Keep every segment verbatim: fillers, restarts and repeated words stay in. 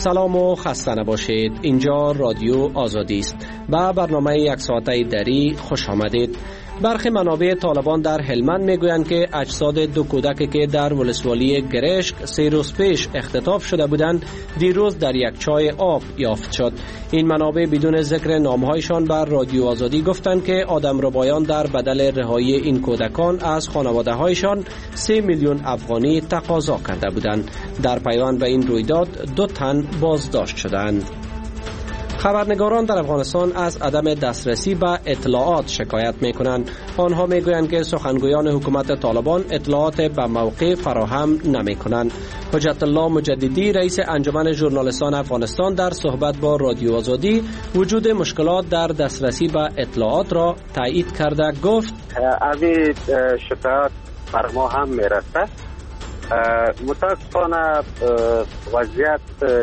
سلام و خسته نباشید. اینجا رادیو آزادی است. با برنامه یک ساعته دری خوش آمدید. برخی منابع طالبان در هلمند میگویند که اجساد دو کودکی که در ولسوالی گرشک سه روز پیش اختطاف شده بودند دیروز در یک چای آب یافت شد. این منابع بدون ذکر نامهایشان بر رادیو آزادی گفتند که آدمربایان در بدل رهایی این کودکان از خانواده هایشان سه میلیون افغانی تقاضا کرده بودند. در پیوند به این رویداد دو تن بازداشت شدند. خبرنگاران در افغانستان از عدم دسترسی به اطلاعات شکایت می‌کنند. آنها می‌گویند که سخنگویان حکومت طالبان اطلاعات به موقع فراهم نمی‌کنند. حجت الله مجددی رئیس انجمن ژورنالیستان افغانستان در صحبت با رادیو آزادی وجود مشکلات در دسترسی به اطلاعات را تایید کرده گفت: اوی شکایات بر ما هم می‌رسه. متاسفانه وضعیت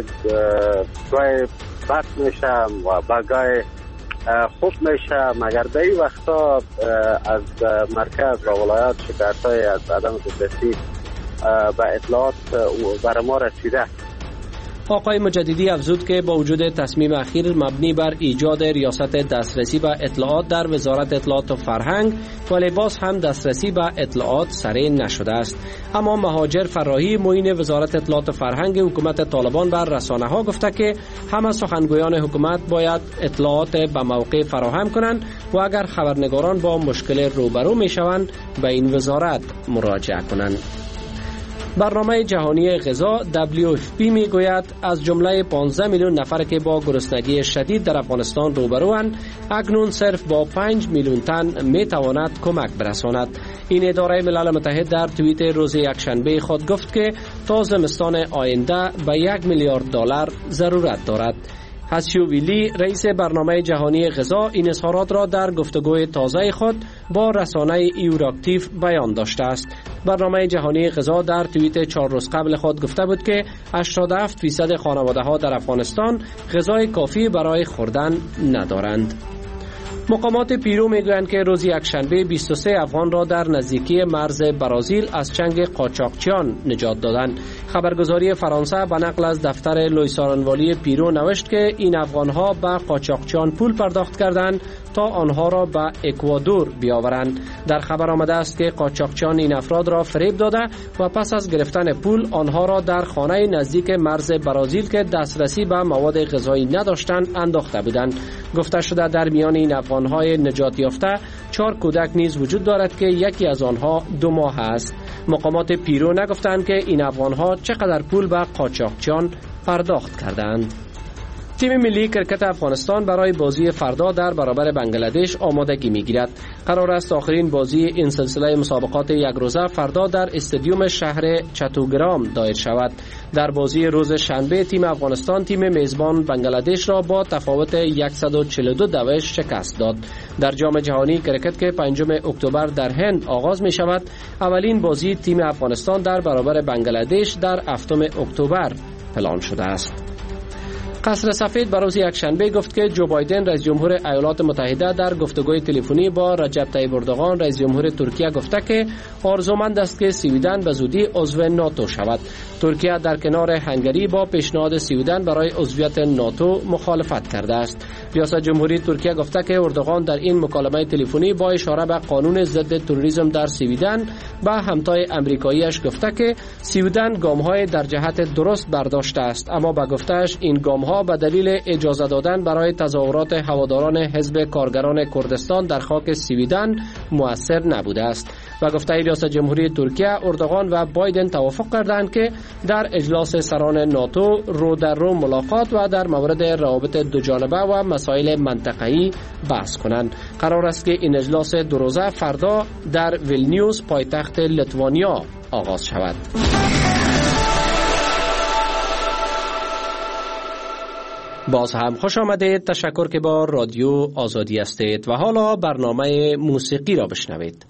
گاهی بد میشه و بگاه خوب میشه، مگر در این وقتا از مرکز و ولایات شکایت های از عدم دسترسی به اطلاعات بر ما رسیده. آقای مجددی افزود که با وجود تصمیم اخیر مبنی بر ایجاد ریاست دسترسی به اطلاعات در وزارت اطلاعات و فرهنگ، ولی باز هم دسترسی به اطلاعات سریع نشده است. اما مهاجر فراهی معین وزارت اطلاعات و فرهنگ حکومت طالبان بر رسانه ها گفته که همه سخنگویان حکومت باید اطلاعات به موقع فراهم کنند و اگر خبرنگاران با مشکل روبرو می شوند به این وزارت مراجعه کنند. برنامه جهانی غذا دبلیو اف پی می گوید از جمله پانزده میلیون نفر که با گرسنگی شدید در افغانستان روبروند، اکنون صرف با پنج میلیون تن می تواند کمک برساند. این اداره ملل متحد در توییت روز یکشنبه خود گفت که تا زمستان آینده به یک میلیارد دلار ضرورت دارد. هسیو ویلی رئیس برنامه جهانی غذا این اظهارات را در گفتگوی تازه خود با رسانه ایوراکتیو بیان داشته است. برنامه جهانی غذا در توییت چهار روز قبل خود گفته بود که هشتاد و هفت درصد خانواده ها در افغانستان غذای کافی برای خوردن ندارند. مقامات پیرو میگویند که روز یکشنبه بیست و سه افغان را در نزدیکی مرز برزیل از چنگ قاچاقچیان نجات دادند. خبرگزاری فرانسه به نقل از دفتر لویسارنوالی پیرو نوشت که این افغانها به قاچاقچیان پول پرداخت کردند تا آنها را به اکوادور بیاورند. در خبر آمده است که قاچاقچیان این افراد را فریب داده و پس از گرفتن پول آنها را در خانه نزدیک مرز برزیل که دسترسی به مواد غذایی نداشتند انداخته بودند. گفته شده در میان این افغانهای نجات یافته چهار کودک نیز وجود دارد که یکی از آنها دو ماه است. مقامات پیرو نگفتند که این افغانها چقدر پول به قاچاقچیان پرداخت کردند. تیم ملی کرکت افغانستان برای بازی فردا در برابر بنگلادش آمادگی می‌گیرد. قرار است آخرین بازی این سلسله مسابقات یک روزه فردا در استادیوم شهر چتوگرام دایر شود. در بازی روز شنبه تیم افغانستان تیم میزبان بنگلادش را با تفاوت صد و چهل و دو دوش شکست داد. در جام جهانی کرکت که پنجم اکتبر در هند آغاز می شود، اولین بازی تیم افغانستان در برابر بنگلادش در هفتم اکتبر پلان شده است. قصر سفید بر روز یکشنبه گفت که جو بایدن رئیس جمهور ایالات متحده در گفتگوی تلفنی با رجب طیب اردوغان رئیس جمهور ترکیه گفته که آرزومند است که سویدن به زودی عضو ناتو شود. ترکیه در کنار هنگری با پیشنهاد سویدن برای عضویت ناتو مخالفت کرده است. ریاست جمهوری ترکیه گفته که اردوغان در این مکالمه تلفنی با اشاره به قانون ضد تروریسم در سویدن به همتای آمریکاییش گفته که سویدن گام‌های در جهت درست برداشته است، اما به گفته‌اش این گام‌ها به دلیل اجازه دادن برای تظاهرات هواداران حزب کارگران کردستان در خاک سویدن مؤثر نبوده است. و گفته ریاست جمهوری ترکیه اردوغان و بایدن توافق کردند که در اجلاس سران ناتو رو در رو ملاقات و در مورد روابط دوجانبه و مسائل منطقه‌ای بحث کنند. قرار است که این اجلاس دو روزه فردا در ویلنیوس پایتخت لیتوانیا آغاز شود. باز هم خوش آمدید. تشکر که با رادیو آزادی هستید و حالا برنامه موسیقی را بشنوید.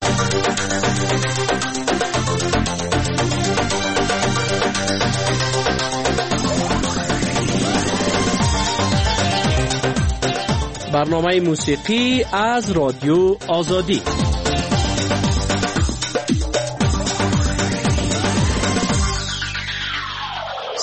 برنامه موسیقی از رادیو آزادی.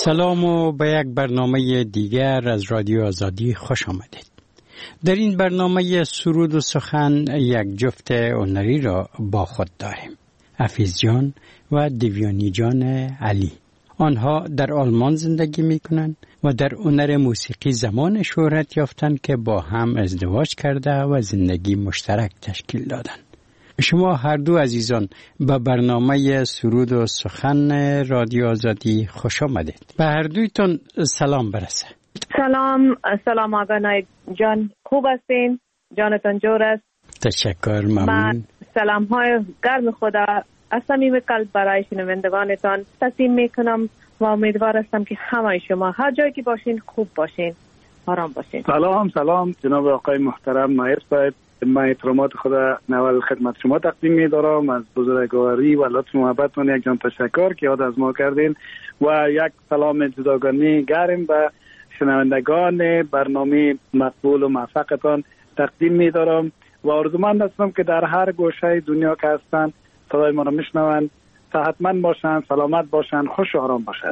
سلام و به یک برنامه دیگر از رادیو آزادی خوش آمدید. در این برنامه سرود و سخن یک جفت هنری را با خود داریم. حفیظ جان و دیویانی جان علی. آنها در آلمان زندگی می کنند و در هنر موسیقی زمان شهرت یافتند که با هم ازدواج کرده و زندگی مشترک تشکیل دادند. شما هر دو عزیزان به برنامه سرود و سخن رادیو آزادی خوش آمدید. به هر دویتون سلام برسه. سلام، سلام آقا نایب جان، خوب هستین؟ جانتان جور است؟ تشکر، ممنون. سلام های گرم خدا از صمیم قلب برای شنوندگانتان تقدیم میکنم و امیدوار هستم که همه شما هر جایی که باشین خوب باشین، آرام باشین. سلام سلام جناب آقای محترم نایب صاحب، من احترامات خدا نوال خدمت شما تقدیم می‌دارم. از بزرگواری و لطف محبتتون یک جان تشکر که یاد از ما کردین و یک سلام جداگانه گرم به شنوندگان برنامه مقبول و موفقتان تقدیم می‌دارم و آرزومند هستم که در هر گوشه دنیا که هستن صدای ما را میشنوند صحتمند باشن، سلامت باشن، خوش و آرام باشن.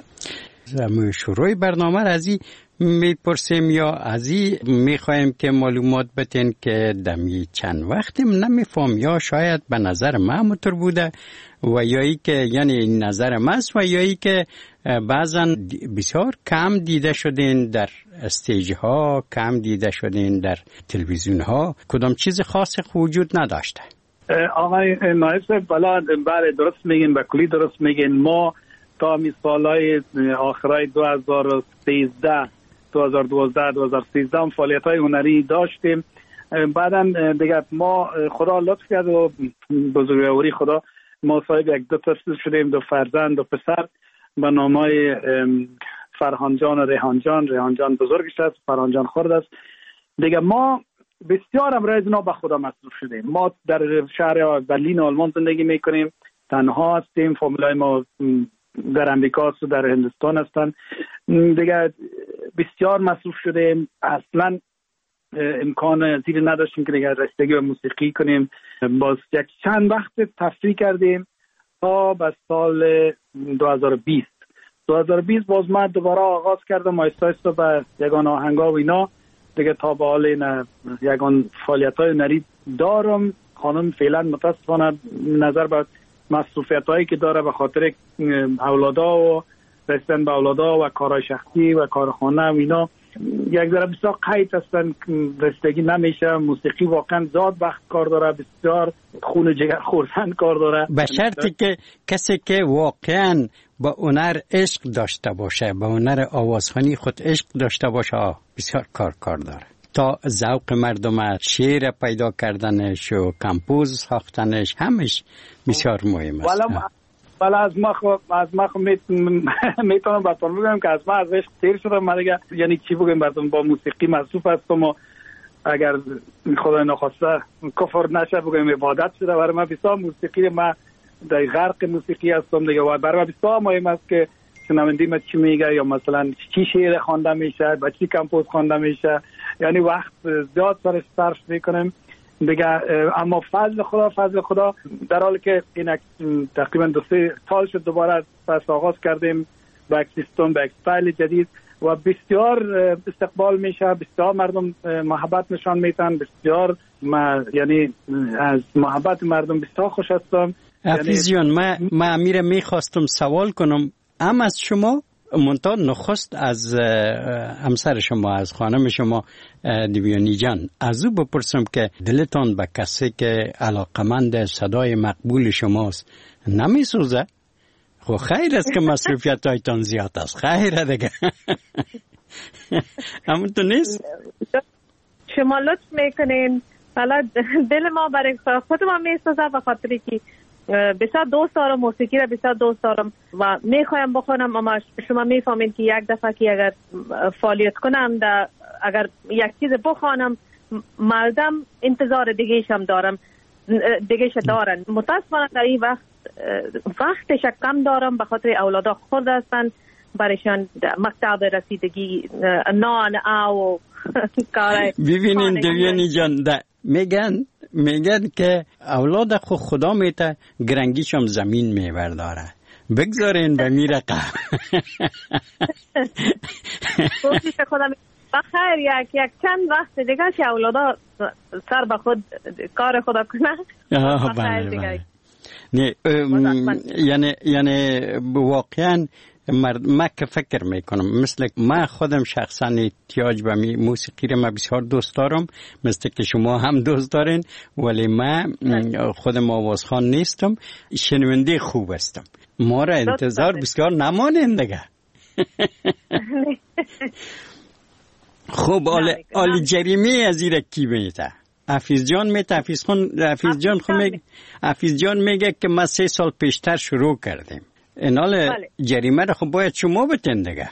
شروع برنامه را از این میپرسیم یا از این میخوایم که معلومات بتین که دمی چند وقت نمیفهم یا شاید به نظر من همونطور بوده و یا ای که یعنی نظر من است و یا ای که بعضا بسیار کم دیده شدین در استیج ها، کم دیده شدین در تلویزیون ها، کدام چیز خاص وجود نداشته؟ آقای نایب صاحب بله درست میگین، به کلی درست میگین. ما تا می سالهای آخرای دو هزار و سیزده دو هزار و دوازده دو هزار و سیزده فعالیت های هنری داشتیم. بعدا دیگه ما خدا لطف کرد و بزرگواری خدا ما صاحب یک دو طفل شدیم، دو فرزند و پسر به نامای فرهان جان و ریحان جان. ریحان جان بزرگش است، فرهان جان خرد است. دیگه ما بسیار امروز اینا به خدا مصروف شدیم. ما در شهر برلین آلمان زندگی میکنیم، تنها هستیم، فامیلای ما در امریکا و در هندوستان هستن. دیگه بسیار مصروف شدیم، اصلا امکان زیر نداشتیم که دیگه رسیدگی به موسیقی کنیم. باز یک چند وقت تفریح کردیم تا به سال دو هزار و بیست دو هزار و بیست باز من دوباره آغاز کردم آیسته آیسته به یگان آهنگا و اینا دیگه تا به حال این یگان فعالیت های هنری دارم. خانم فعلا متاسفانه نظر به مصروفیت هایی که داره به خاطر اولادا و رسیدن به اولادا و کارهای شخصی و کارخانه و اینا یک ذره بسیار قید هستن، رسیدگی نمیشه. موسیقی واقعا زاد وقت کار داره، بسیار خون جگر خوردن کار داره، به شرطی که کسی که واقعا با هنر عشق داشته باشه، با هنر آوازخوانی خود عشق داشته باشه، بسیار کار کار داره تا ذوق مردم، شعر پیدا کردنش و کمپوز ساختنش همش بسیار مهم است. ولی از ما خب از ما خب میتونم براتون بگم که از ما از عشق تیر شدم. من دیگه یعنی چی بگم براتون، با موسیقی مصروف هستم و اگر خدای نخواسته کفر نشه بگم عبادت شده برای من. بسیار موسیقی ما در غرق موسیقی هستم دیگه و برای من بسیار مهم است که شنونده ما چی میگه یا مثلا چی شعر خوانده میشه، با چی کمپوز خوانده میشه، یعنی وقت زیاد سرش صرف میکنم دیگه. اما فضل خدا فضل خدا در حالی که این تقریبا دو سه سال شد دوباره پس آغاز کردیم با یک سیستم، با یک استایل جدید و بسیار استقبال میشه، بسیار مردم محبت نشان میدن، بسیار ما یعنی از محبت مردم بسیار خوش هستم. حفیظ جان من ما امیر میخواستم سوال کنم ام از شما منتها نخست از همسر شما، از خانم شما دیویانی جان از او بپرسم که دلتان به کسی که علاقمند صدای مقبول شماست نمیسوزه؟ خب خیر است که مصروفیت هایتان زیاد است، خیره دیگه. همونطور نیست؟ شما لطف میکنین حالا دل ما برای خود ما میسوزه به خاطری که بسیار دوست دارم موسیقی را، بسیار دوست دارم و میخوایم بخونم، اما شما میفهمین که یک دفعه که اگر فعالیت کنم در اگر یک چیز بخوانم مردم انتظار دیگه شم دارم دیگه ش دارن. متاسفانه در این وقت وقتش کم دارم به خاطر اولادا خود هستن، برایشان مکتب رسیدگی نان او کاره. ببینین دیویانی جان میگن میگن که اولاد خو خدا میته گرنگیشم زمین میورداره بگذارین به می رقم. کوشش خودم بخیر یک یک چند وقت دیگه که اولادا سر به خود کار خدا کنن. بله بله. نه یعنی یعنی واقعا من که فکر میکنم مثل من خودم شخصا احتیاج به موسیقی را من بسیار دوست دارم، مثل که شما هم دوست دارین، ولی من خودم آوازخوان نیستم، شنونده خوب هستم. ما را انتظار بسیار نمانین دیگه. خب آل جریمه از ایره کی میته؟ حفیظ جان میته. حفیظ خان حفیظ جان خو میگه حفیظ جان میگه که ما سه سال پیشتر شروع کردیم. اینال جریمه رو خب باید شما بتین دیگه.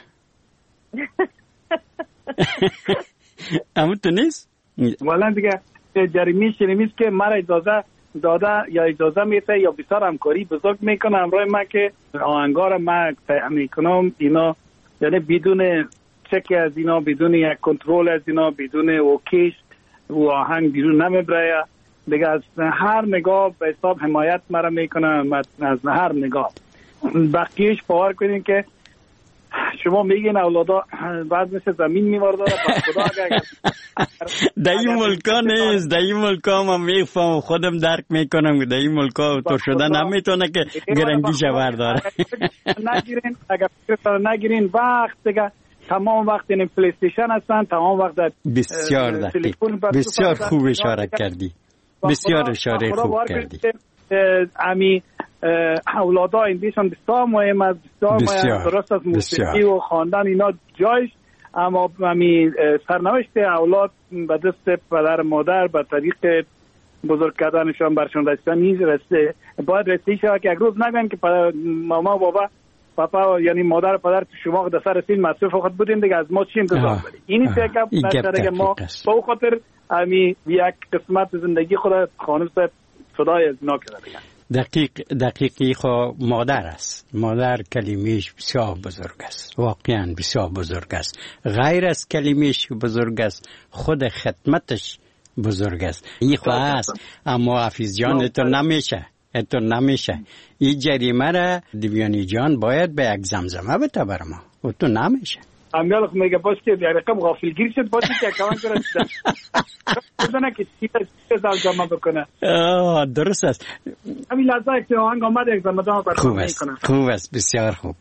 اما تو نیست؟ والا دیگه جریمه شنیمیست که مرا اجازه داده یا اجازه میته یا بسیار همکاری بزرگ میکنه همراه ما که آهنگار ما تهیه میکنم اینا، یعنی بدون چک از اینا، بدون یک کنترل از اینا، بدون اوکیش و آهنگ بیرون نمیبره دیگه. از هر نگاه به حساب حمایت مرا میکنه، از هر نگاه. بقیهش باور کنین که شما میگین اولادا بعد مثل زمین میورداره خدا اگر در این ملکا نیست، در این ملکا ما میفهم خودم درک میکنم، در این ملکا تو شده نمیتونه که گرنگیش برداره. نگیرین اگر فکر نگیرین وقت دیگه تمام وقت این پلی استیشن هستن، تمام وقت در بسیار دقیق بسیار خوب اشاره کردی، بسیار اشاره خوب کردی. امی اولادا ایندیشان بسیار مهم است، بسیار مهم درست از موسیقی و خواندن اینا جایش، اما امی سرنوشت اولاد به دست پدر مادر به طریق بزرگ کردنشان برشان رسیدن نیز رسته. باید رسیدی شود که یک روز نگن که ماما بابا پاپا یعنی مادر پدر شما در سر سین مصروف خود بودین دیگه از ما چی انتظار دارید؟ اینی فکر نشده که ما با خاطر امی یک قسمت زندگی خود خانم صاحب صدای از اینا کرده دیگه. دقیق دقیقی خو مادر است. مادر کلمهش بسیار بزرگ است، واقعا بسیار بزرگ است. غیر از کلمهش بزرگ است، خود خدمتش بزرگ است. این خو است، اما حفیظ جان تو نمیشه اتو نمیشه. این جریمه را دیویانی جان باید به یک زمزمه بده بر ما، و تو نمیشه. امیال خو میگه باش که رقم غافلگیر شد باشه که اکاون کرد بدونه که چی زمزمه بکنه. آه درست است. همین لحظه که آهنگ آمد یک زمزمه برخواه میکنه. خوب است، بسیار خوب.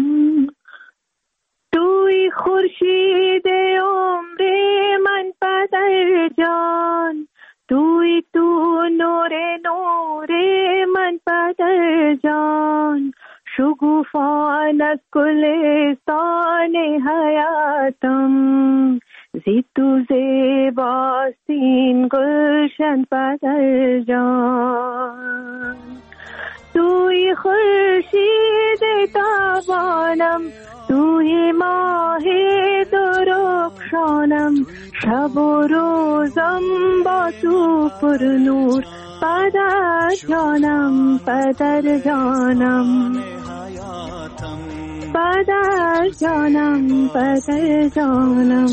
توی خورشید عمر من پدر جان، توی تو نور نور من پدر جان، شگوفان از گلستان حیاتم، زی تو زیباستین گلشن پدر جان. توی خورشید تابانم، توی ماه درخشانم، شب و روزم با تو پر نور پدر جانم پدر جانم پدر جانم پدر جانم.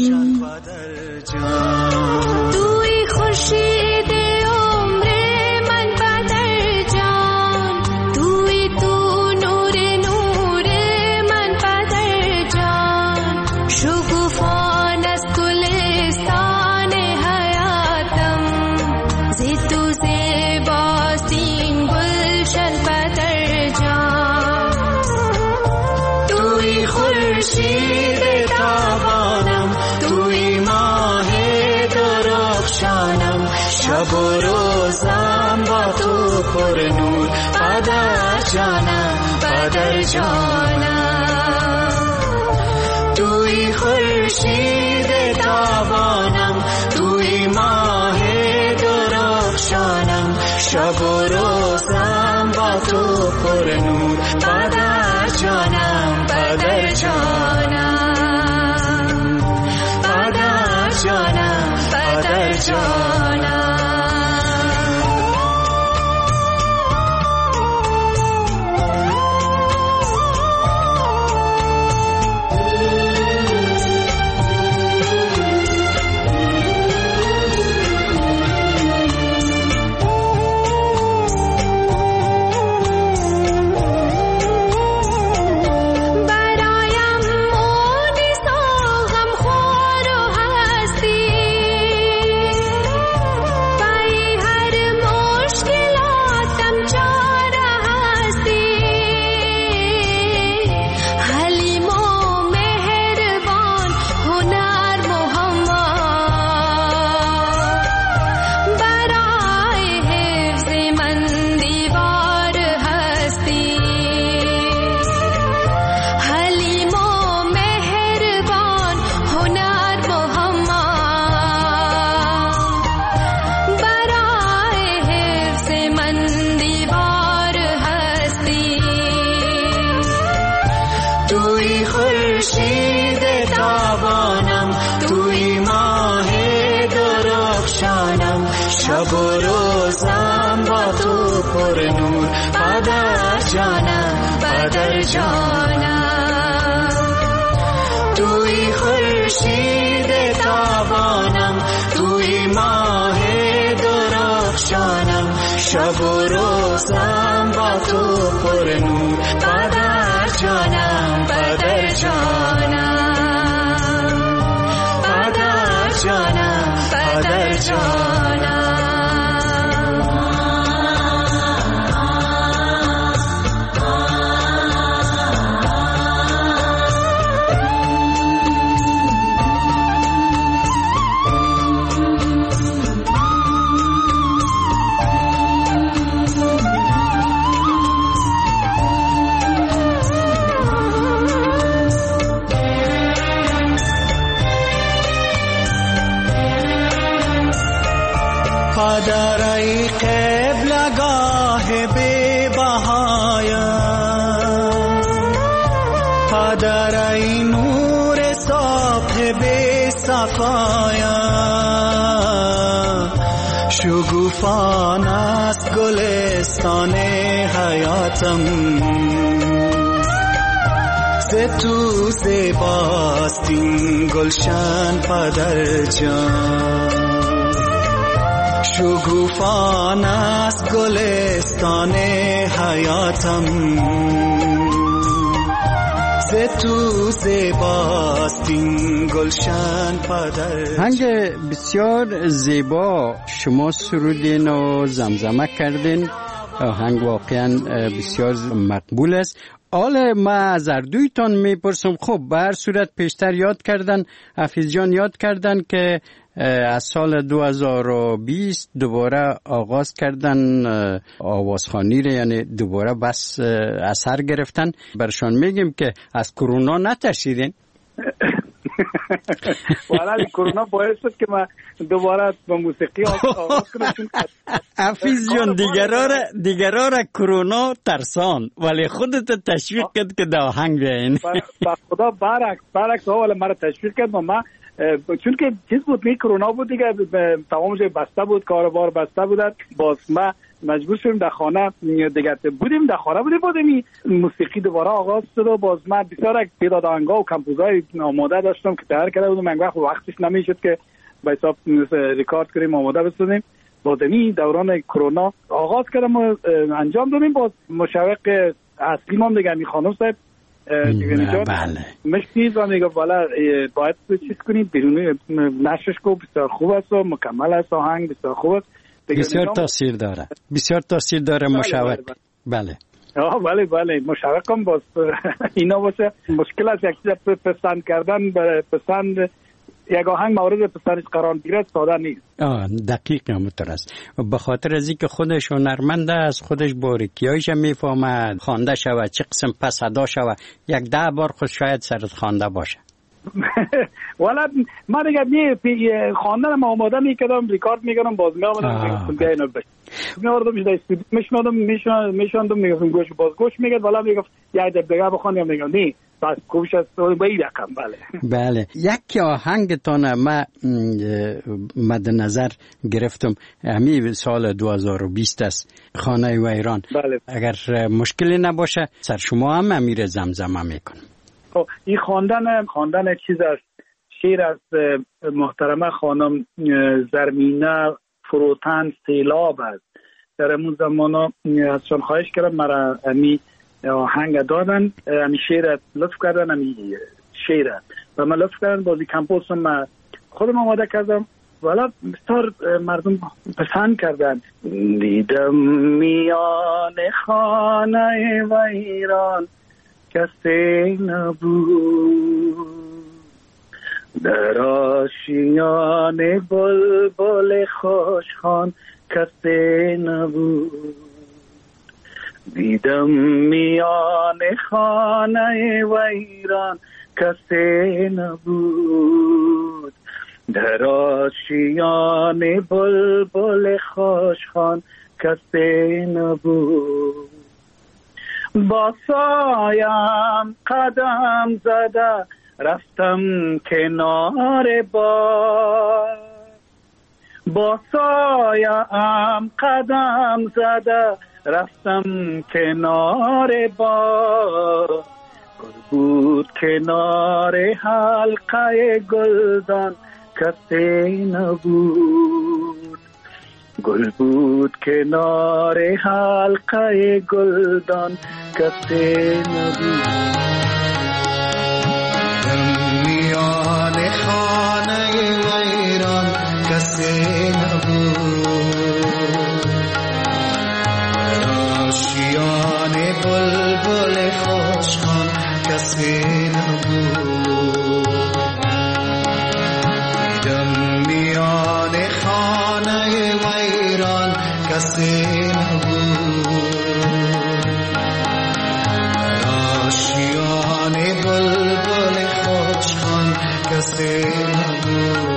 توی خورشید عمر من پدر جان، توی تو نور نور من پدر جان، شگوفان از گلستان حیاتم، زی تو زیباستین گلشن پدر جان. توی خورشید تابانم، توی ماه درخشانم، شب و روزم با تو پر نور پدر جانم پدر جانم. توی خورشید تابانم، توی ماه درخشانم، شب و روزم با تو پر نور پدر جانم پدر جانم پدر جانم پدر جانم. شب و روزم با تو پر نور پدر جانم پدر جانم توی خورشید تابانم توی ماه درخشانم شب و روزم با تو پر نور پدر جانم پدر جانم پدر جانم پدر جانم پدر ای قبلگاه بی بهایم پدر ای نور صبح بی صفایم شگوفان است گلستان حیاتم ز تو زیباست این گلشن پدر جان شگوفان است گلستان حیاتم ز تو زیباست این گلشن پدر. هنگ بسیار زیبا شما سرودین و زمزمه کردین، هنگ واقعا بسیار مقبول است. حالا ما از اردویتان میپرسم، خب به هر صورت پیشتر یاد کردن، حفیظ جان یاد کردن که از سال دو هزار و بیست دوباره آغاز کردن آوازخوانی رو، یعنی دوباره بس اثر گرفتن. برشان میگیم که از کرونا نترسیدین؟ والا کرونا باعث شد که ما دوباره با موسیقی آغاز کنیم. حفیظ جان دیگرها را دیگرها را کرونا ترسان، ولی خودت تشویق کرد که دا آهنگ بیاین. با خدا برعکس برعکس ها ولی مرا تشویق کرد. ما چون که چیز بود، می کرونا بود دیگه، تمام جای بسته بود، کاروبار بسته بود، باز ما مجبور شدیم در خانه دیگه بودیم، در خانه بودیم. بودیم موسیقی دوباره آغاز شد و باز من بسیار تعداد آهنگا و کمپوزای آماده داشتم که تیار کرده بودم. من وقت وقتش نمیشد که به حساب ریکارد کنیم آماده بسازیم. بازمی دوران کرونا آغاز کردم و انجام دادیم. باز مشوق اصلی ما دیگه می خانم صاحب دیگه نجات مشکیز و میگه والا باید چیز کنیم بیرونی نشش کو بسیار خوب است و مکمل است، آهنگ بسیار خوب است، بسیار تاثیر داره، بسیار تاثیر داره. مشوق بله آه بله بله مشوقم باز اینا باشه. مشکل است یک چیز پسند کردن، پسند یک آهنگ مورد پسندش قرار بگیره ساده نیست. آه دقیق همونطور است. به خاطر از اینکه خودش هنرمند است، خودش باریکیایش میفهمد، خوانده شود چه قسم پس ادا شود، یک ده بار خود شاید سرت خوانده باشه. والا من دیگه می خواندن ما آماده میکردم، ریکارد میکردم، باز می آمدم میگفتم بیاین بش می آوردم میشد استودیو میشوندم میشوندم میشوندم میگفتم گوش باز گوش میگرد. والا میگفت یه دب دیگه بخونم، میگم نه بس خوبش است به این رقم. بله بله یک آهنگتان ما مد نظر گرفتم، همین سال دو هزار و بیست است، خانه و ایران. بله. اگر مشکلی نباشه سر شما هم امیر زمزمه میکنم. خب این خواندن خواندن چیز است، شعر از محترمه خانم زرمینه فروتن سیلاب است. در اون زمان ازشان خواهش کردم مرا امی آهنگ دادن، امی شعر لطف کردن، امی شعر و من لطف کردن، بازی کمپوزم من خودم آماده کردم. والا بسیار مردم پسند کردن. دیدم میان خانه و ایران کسی نبود، در آشیان بلبل خوشخوان کسی نبود. دیدم میان خانه و ایران کسی نبود، در آشیان بلبل خوشخوان کسی نبود. با سایم قدم زده رفتم کنار بار، با سایه ام قدم زده رفتم کنار با، گل بود کنار حلقه گلدان کسی نبود، گل بود کنار حلقه گلدان کسی نبود. میان خانه ویران کسی نبود، آشیان بلبل خوشخوان کسی نبود. دیدم میان خانه ویران کسی نبود، آشیان بلبل خوشخوان کسی نبود.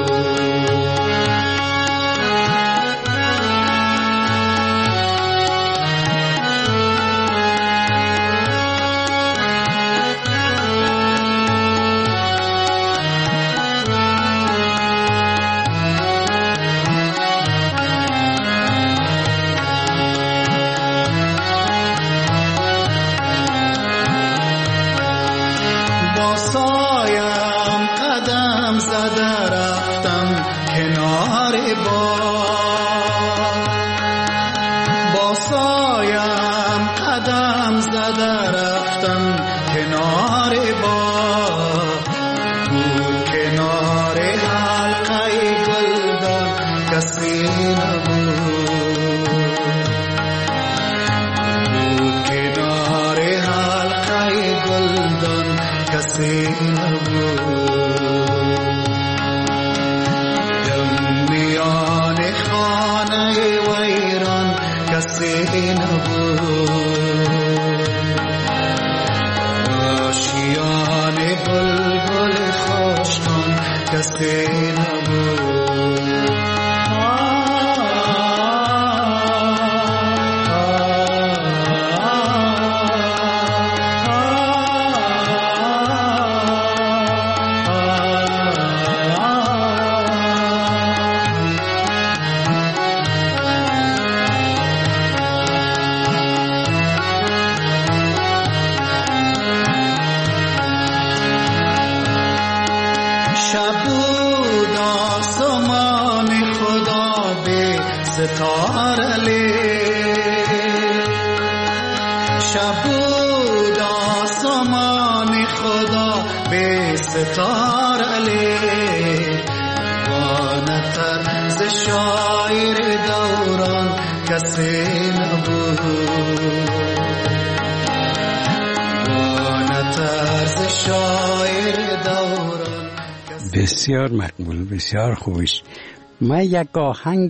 بسیار مقبول، بسیار خوبش. من یک آهنگ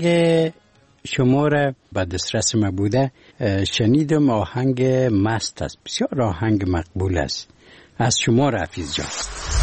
شما را به دسترس ما بوده شنیدم، آهنگ مست است، بسیار آهنگ مقبول است. از شما حافظ جان.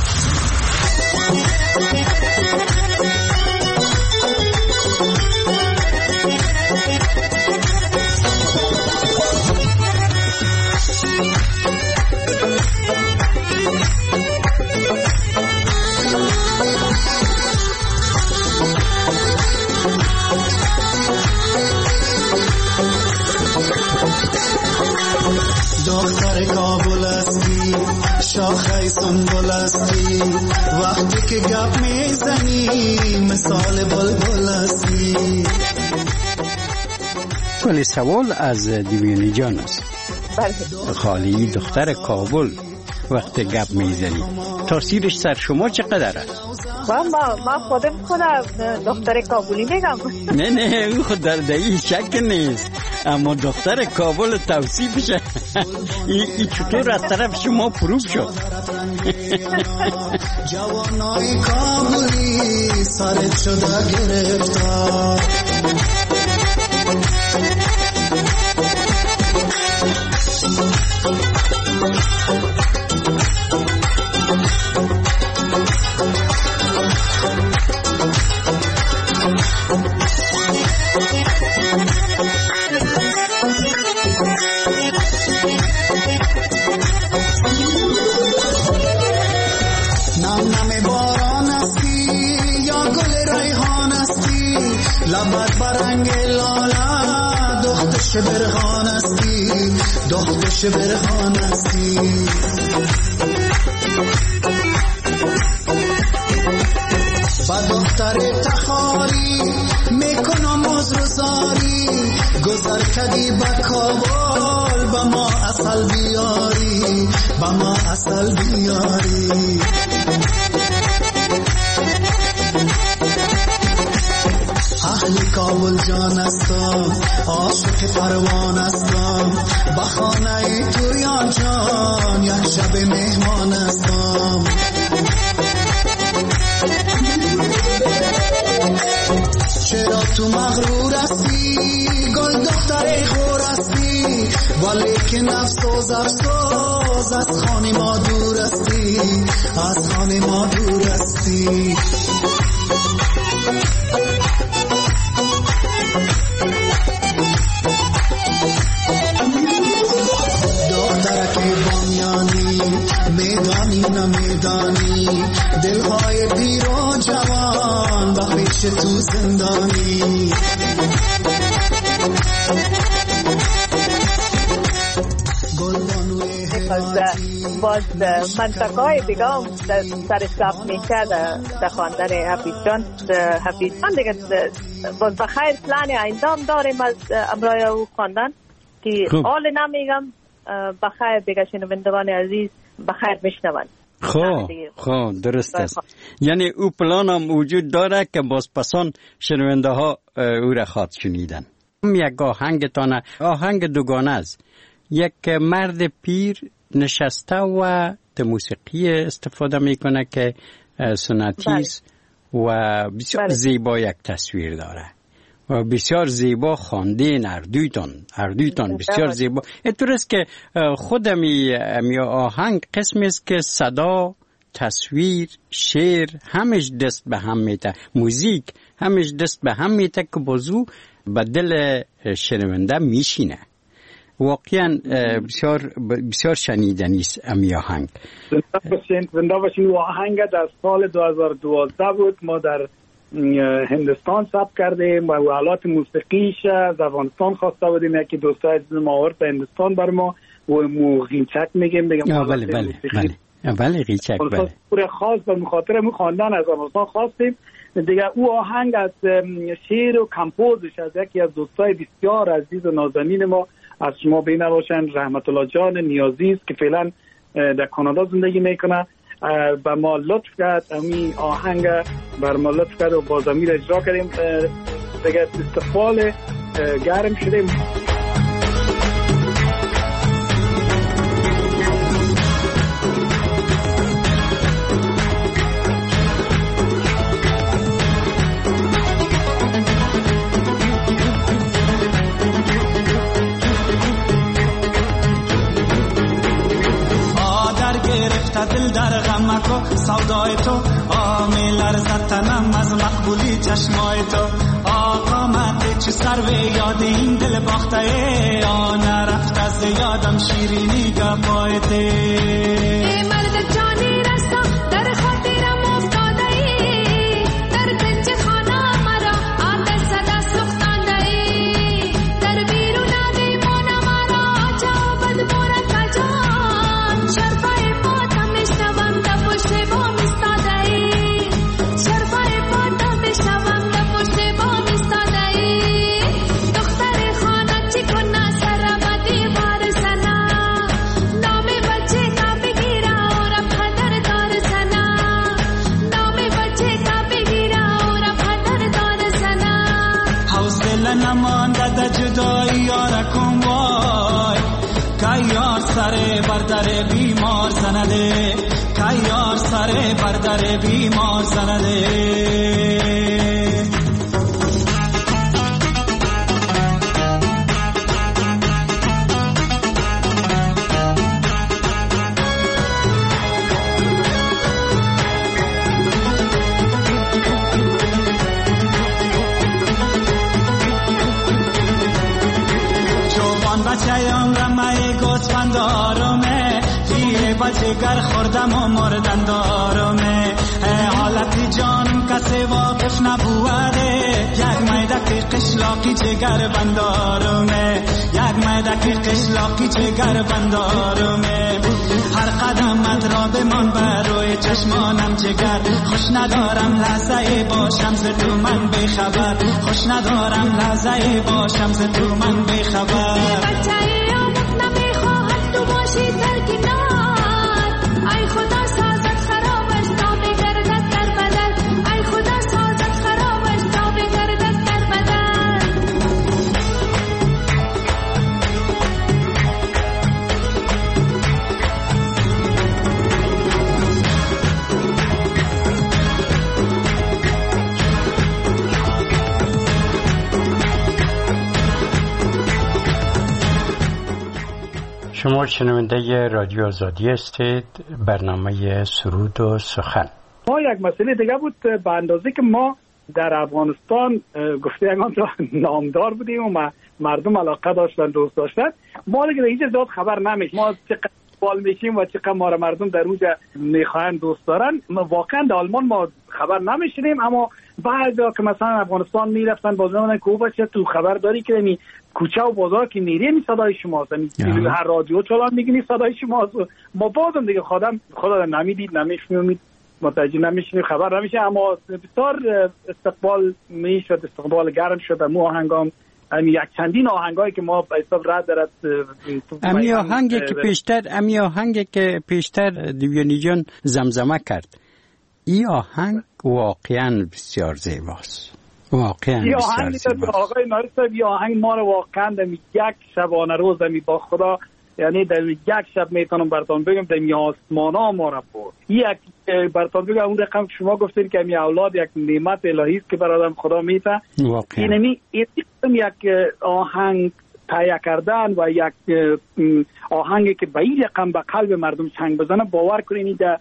دختر کابل هستی، شاخه سنبل هستی، وقتی که گپ میزنی مثال بلبل هستی. ولی سوال از دیوینی جان است. بله. خالی دختر کابل وقتی گپ میزنی تاثیرش سر شما چقدر است؟ ما ما خودم خودم دختر کابلی میگم. نه نه اون خود در دایی شک نیست، اما دختر کابل توصیفش این چطور از طرف شما پروب شد؟ جوانای کابلی سرت شده گرفتار، لبت برنگ لاله دختش برهان استی دختش برهان استی با دختر تخاری میکنم عذرزاری گذر کدی با کابل با ما اصل بیاری با ما اصل بیاری اهل کابل جان استم عاشق پروان استم با خانه تو یا جان یک شب مهمان استم چرا تو مغرور هستی گل دختر خور هستی ولی که نفس و زرسوز از خانه ما دور هستی از خانه ما دور هستی دخترک بامیانی میدانی نمیدانی دلهای پیر و جوان با پیش تو زندانی باز منطقه های دیگه هم سر سب میشه در خواندن حفیظ جان حفیظ جان دیگه باز بخیر پلان ایندام داریم از امرای او خواندن که حال نمیگم بخیر دیگه شنوندگان عزیز بخیر میشنون. خب خب درست است. یعنی او پلان هم وجود داره که بازپسان شنونده ها او را خواد شنیدن. یک آهنگتانه آهنگ دوگانه است. یک مرد پیر نشسته و در موسیقی استفاده میکنه که سنتی است و بسیار بله. زیبا یک تصویر داره و بسیار زیبا خواندین اردویتان اردویتان بسیار بله. زیبا. اینطور است که خودمی امی آهنگ قسمی است که صدا، تصویر، شعر همش دست به هم میته، موزیک همش دست به هم میته که بازو به دل شنونده میشینه. واقعا بسیار بسیار شنیدنی است امی آهنگ. زنده باشین. و آهنگ در سال دو هزار و دوازده بود، ما در هندستان ثبت کردیم و آلات موسیقیش از افغانستان خواسته بودیم. یکی دوستای عزیز ما آورد به هندستان بر ما و مو غیچک میگیم بگم. بله بله بله بله غیچک بله. پور خاص به خاطر مو خواندن از افغانستان خواستیم دیگه. او آهنگ از شعر و کمپوزش از یکی از دوستای بسیار عزیز و نازنین ما از شما بینواشن رحمت الله جان نیازی است که فعلا در کانادا زندگی میکنه. با ما لطف کرد امی آهنگ بر ما لطف کرد و با ضمیر اجرا کردیم دیگه. استقبال گرم شدیم. دل در غمکو سودای تو آمی لرزد تنم از مقبولی چشمای تو آقا مده چه سر و یاد این دل باخته ای آن رفت از یادم شیرینی گپایته ای مرد جانی رستا در خاطرم افتاده ای در گنج خانه مرا آده صدا سختانده ای در بیرون دیوان مرا جا بد مورد جان شرفای جدایی یارکم وای که یار سر بردر بیمار زنده که یار سر بردر بیمار زنده بچه ام رمه گوسفندارمه تیر و جگر خوردم و مردن دارمه حالتی جانم کسی واقف نبوده یک میدک قشلاقی جگر بندارمه یک میدک قشلاقی جگر بندارمه هر قدمت را بمان بر روی چشمانم جگر خوش ندارم لحظه باشم ز تو من بخبر خوش ندارم لحظه باشم ز تو من بخبر بچه آمد نمیخواهد تو باشی در کنار ای خدا سازت خرابش تا بگردد در بدن ای خدا سازت خرابش تا بگردد در بدن شما شنونده رادیو آزادی هستید، برنامه سرود و سخن. ما یک مسئله دیگه بود، به اندازه که ما در افغانستان گفته اگان تا نامدار بودیم و مردم علاقه داشتن، دوست داشتن، ما دیگه هیچ زیاد خبر نمیشه ما چقدر بال میشیم و چقدر ما مردم در روز میخواین دوست دارن. واقعا در آلمان ما خبر نمیشنیم، اما بعضا که مثلا افغانستان میرفتن بازم که بچه تو خبر داری که می کوچه و بازار که میری می صدای شماست، می هر رادیو چالان میگی صدای شماست. ما بازم دیگه خودم خدا نمیدید نمیشنید متوجه نمیشیم، خبر نمیشه، اما بسیار استقبال میشد، استقبال گرم شد. مو آهنگام امی یک چندین آهنگایی که ما به حساب رد دارد. امی آهنگی که پیشتر امی آهنگی که پیشتر دیویانی جان زمزمه کرد، این آهنگ واقعا بسیار زیباست، واقعا بسیار زیباست. آقای ناصر صاحب این آهنگ ما رو واقعا در یک شبانه روز می با خدا، یعنی در یک شب میتونم براتون بگم در می آسمانا ما را برد. یک براتون بگم اون رقم که شما گفتین که می اولاد یک نعمت الهی است که برادم خدا میته، اینمی یک آهنگ تهیه کردن و یک آهنگی که به این رقم به قلب مردم چنگ بزنه، باور کنید در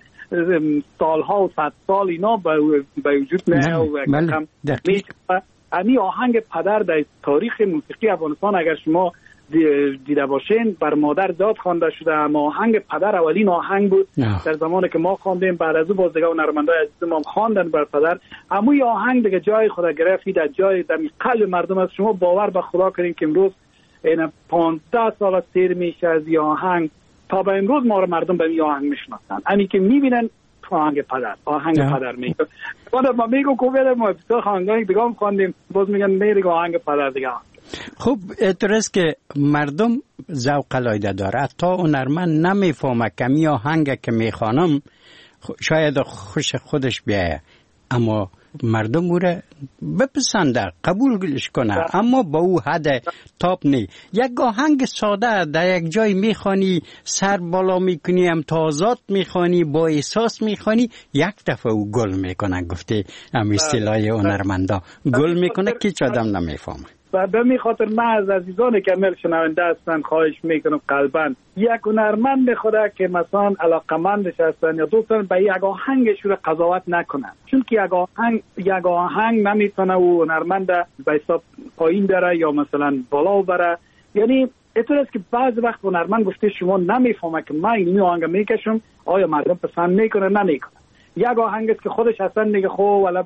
سالها و صد سال اینا به وجود نه و کم میشه. امی آهنگ پدر در تاریخ موسیقی افغانستان اگر شما دیده باشین بر مادر زاد خوانده شده، اما آهنگ پدر اولین آهنگ بود نه. در زمانی که ما خواندیم، بعد از او باز دیگه هنرمندای عزیز ما خواندن بر پدر. اما این آهنگ دیگه جای خدا گرفت، در جای در قلب مردم است. شما باور به خدا کنین که امروز این پانزده سال سیر میشه از این آهنگ تا به امروز ما رو مردم به این آهنگ میشناسن. همین که میبینن آهنگ پدر، آهنگ yeah. پدر میگه. ما میگم کوبه ما تو آهنگای دیگه هم خواندیم، باز میگن میری آهنگ پدر دیگه. خب اعتراض که مردم ذوق علایده داره، تا هنرمند نمیفهمه که می آهنگ که میخوانم شاید خوش خودش بیایه، اما مردم او را بپسنده، قبولش کنه، اما با او حد تاپ نی. یک آهنگ ساده در یک جای میخوانی، سر بالا میکنی، امتیازات میخوانی، با احساس میخوانی، یک دفعه او گل میکنه. گفته هم اصطلاح هنرمندا گل میکنه که هیچ آدم نمیفهمه. و به می خاطر من از عزیزان که مل شنونده هستن خواهش میکنم قلباً یک هنرمند میخواد که مثلا علاقمندش هستن یا دوستان به یک آهنگش رو قضاوت نکنن، چون که یک آهنگ یک آهنگ نمیتونه او هنرمند به حساب پایین بره یا مثلا بالا بره. یعنی اینطور است که بعض وقت هنرمند گفته شما نمیفهمه که من این آهنگ میکشم آیا مردم پسند میکنه نمیکنه. یک آهنگ است که خودش اصلا میگه خب ولی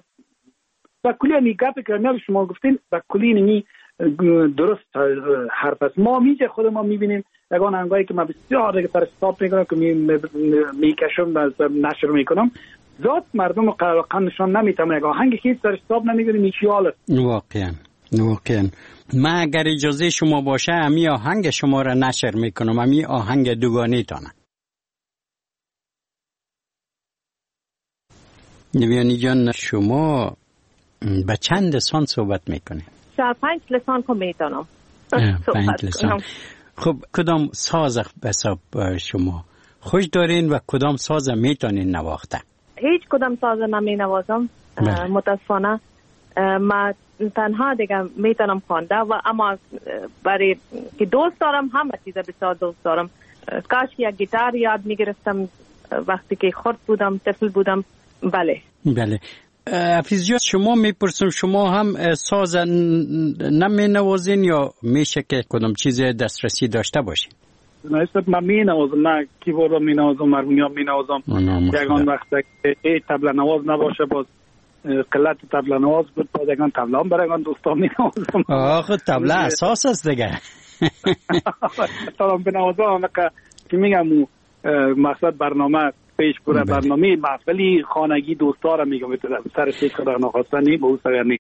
با کلی نیگات که میاد شما گفتین با کلی نمی درست حرف است. ما میگه خود ما میبینیم یگان آهنگایی که من بسیار دیگه سر استاپ میکنم که میکشم و نشر میکنم، ذات مردم قلقا نشان نمیتونه. یک آهنگی که سر استاپ نمیگیره میچیاله. واقعا واقعا من اگر اجازه شما باشه امی آهنگ شما را نشر میکنم، امی آهنگ دوگانی تانه. نویانی جان شما به چند لسان صحبت میکنید؟ چهار پنج لسان که میتونم پنج لسان. خب کدام ساز به حساب شما خوش دارین و کدام ساز میتونین نواخته؟ هیچ کدام ساز نمی نوازم متاسفانه. من تنها دیگه میتونم خوانده و اما برای که دوست دارم همه چیز بسیار دوست دارم. کاش که یک گیتار یاد میگرفتم وقتی که خرد بودم، طفل بودم. بله بله. حفیظ جان شما میپرسم شما هم ساز نمی نوازین یا میشه که کدام چیز دسترسی داشته باشین؟ نایست من می نوازم، من کیبورد می نوازم، هارمونیوم می نوازم. یگان وقت که طبله نواز نباشه باز قلت طبله نواز بود، باز یگان طبله هم برای دوستان می نوازم. آخه طبله اساس است دیگه. طبله بنوازم که میگم مقصد برنامه پیش بره، برنامه محفلی خانگی دوستا را میگم سر شیخ خدا نخواستنی به او سرنی.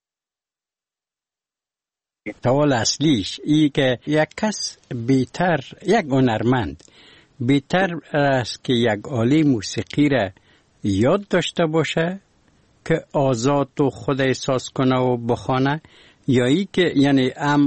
سوال اصلیش ای که یک کس بیتر، یک هنرمند بیتر است که یک آله موسیقی را یاد داشته باشه که آزاد و خود احساس کنه و بخونه، یا ای که یعنی ام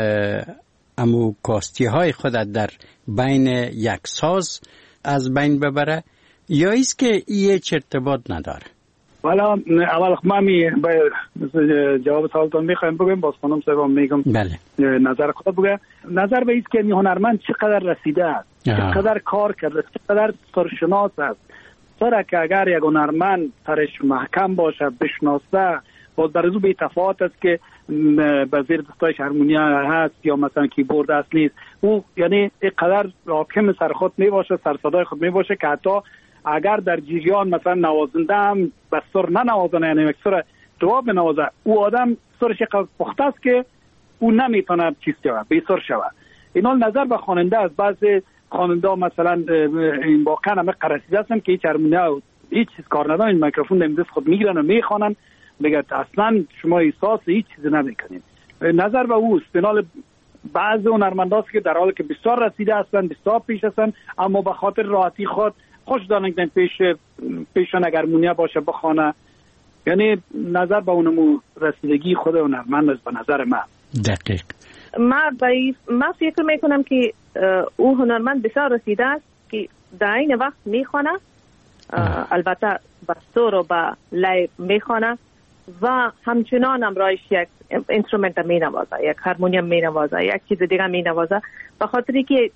امو کاستی های خود در بین یک ساز از بین ببره، یا ایست که ایه ارتباط نداره؟ والا اول من می جواب سوالتون میخوایم بگم، باز خانم صاحب میگم بله نظر خود بگم. نظر به ایست که هنرمند چقدر رسیده است، چقدر کار کرده، چقدر سرشناس است. سره که اگر یک هنرمند سرش محکم باشه، بشناسه، باز در ازو بی تفاوت است که به زیر دستایش هارمونیا هست یا مثلا کیبورد است نیست. او یعنی اینقدر حاکم سر خود می باشه، سر صدای خود می باشه که حتی اگر در جریان مثلا نوازنده هم به سر ننوازنه، یعنی یک سر دعا بنوازه، او آدم سرش اینقدر پخته است که او نمیتونه چیز شود، بی سر شود. این حال نظر به خواننده است. بعضی خواننده مثلا این واقعا همه قرصیده هستن که هیچ هارمونیا هیچ چیز کار ندارن، این میکروفون در دست خود میگیرن و میخوانن، میگه اصلا شما احساس هیچ چیزی نمیکنین. نظر به اوست. این حال بعضی هنرمنداست که در حالی که بسیار رسیده هستن، بسیار پیش هستن، اما به خاطر راحتی خود خوش دارن که پیش پیشان اگر هارمونیا باشه بخونه. یعنی نظر به اونمو رسیدگی خود هنرمند است به نظر من. دقیق. من بایی من فکر میکنم که او هنرمند بسیار رسیده است که در این وقت میخونه، البته با سور و با لای میخونه و همچنان هم رایش یک اینسترومنت می نوازه، یک هارمونیوم می نوازه، یک چیز دیگه می نوازه، به خاطری که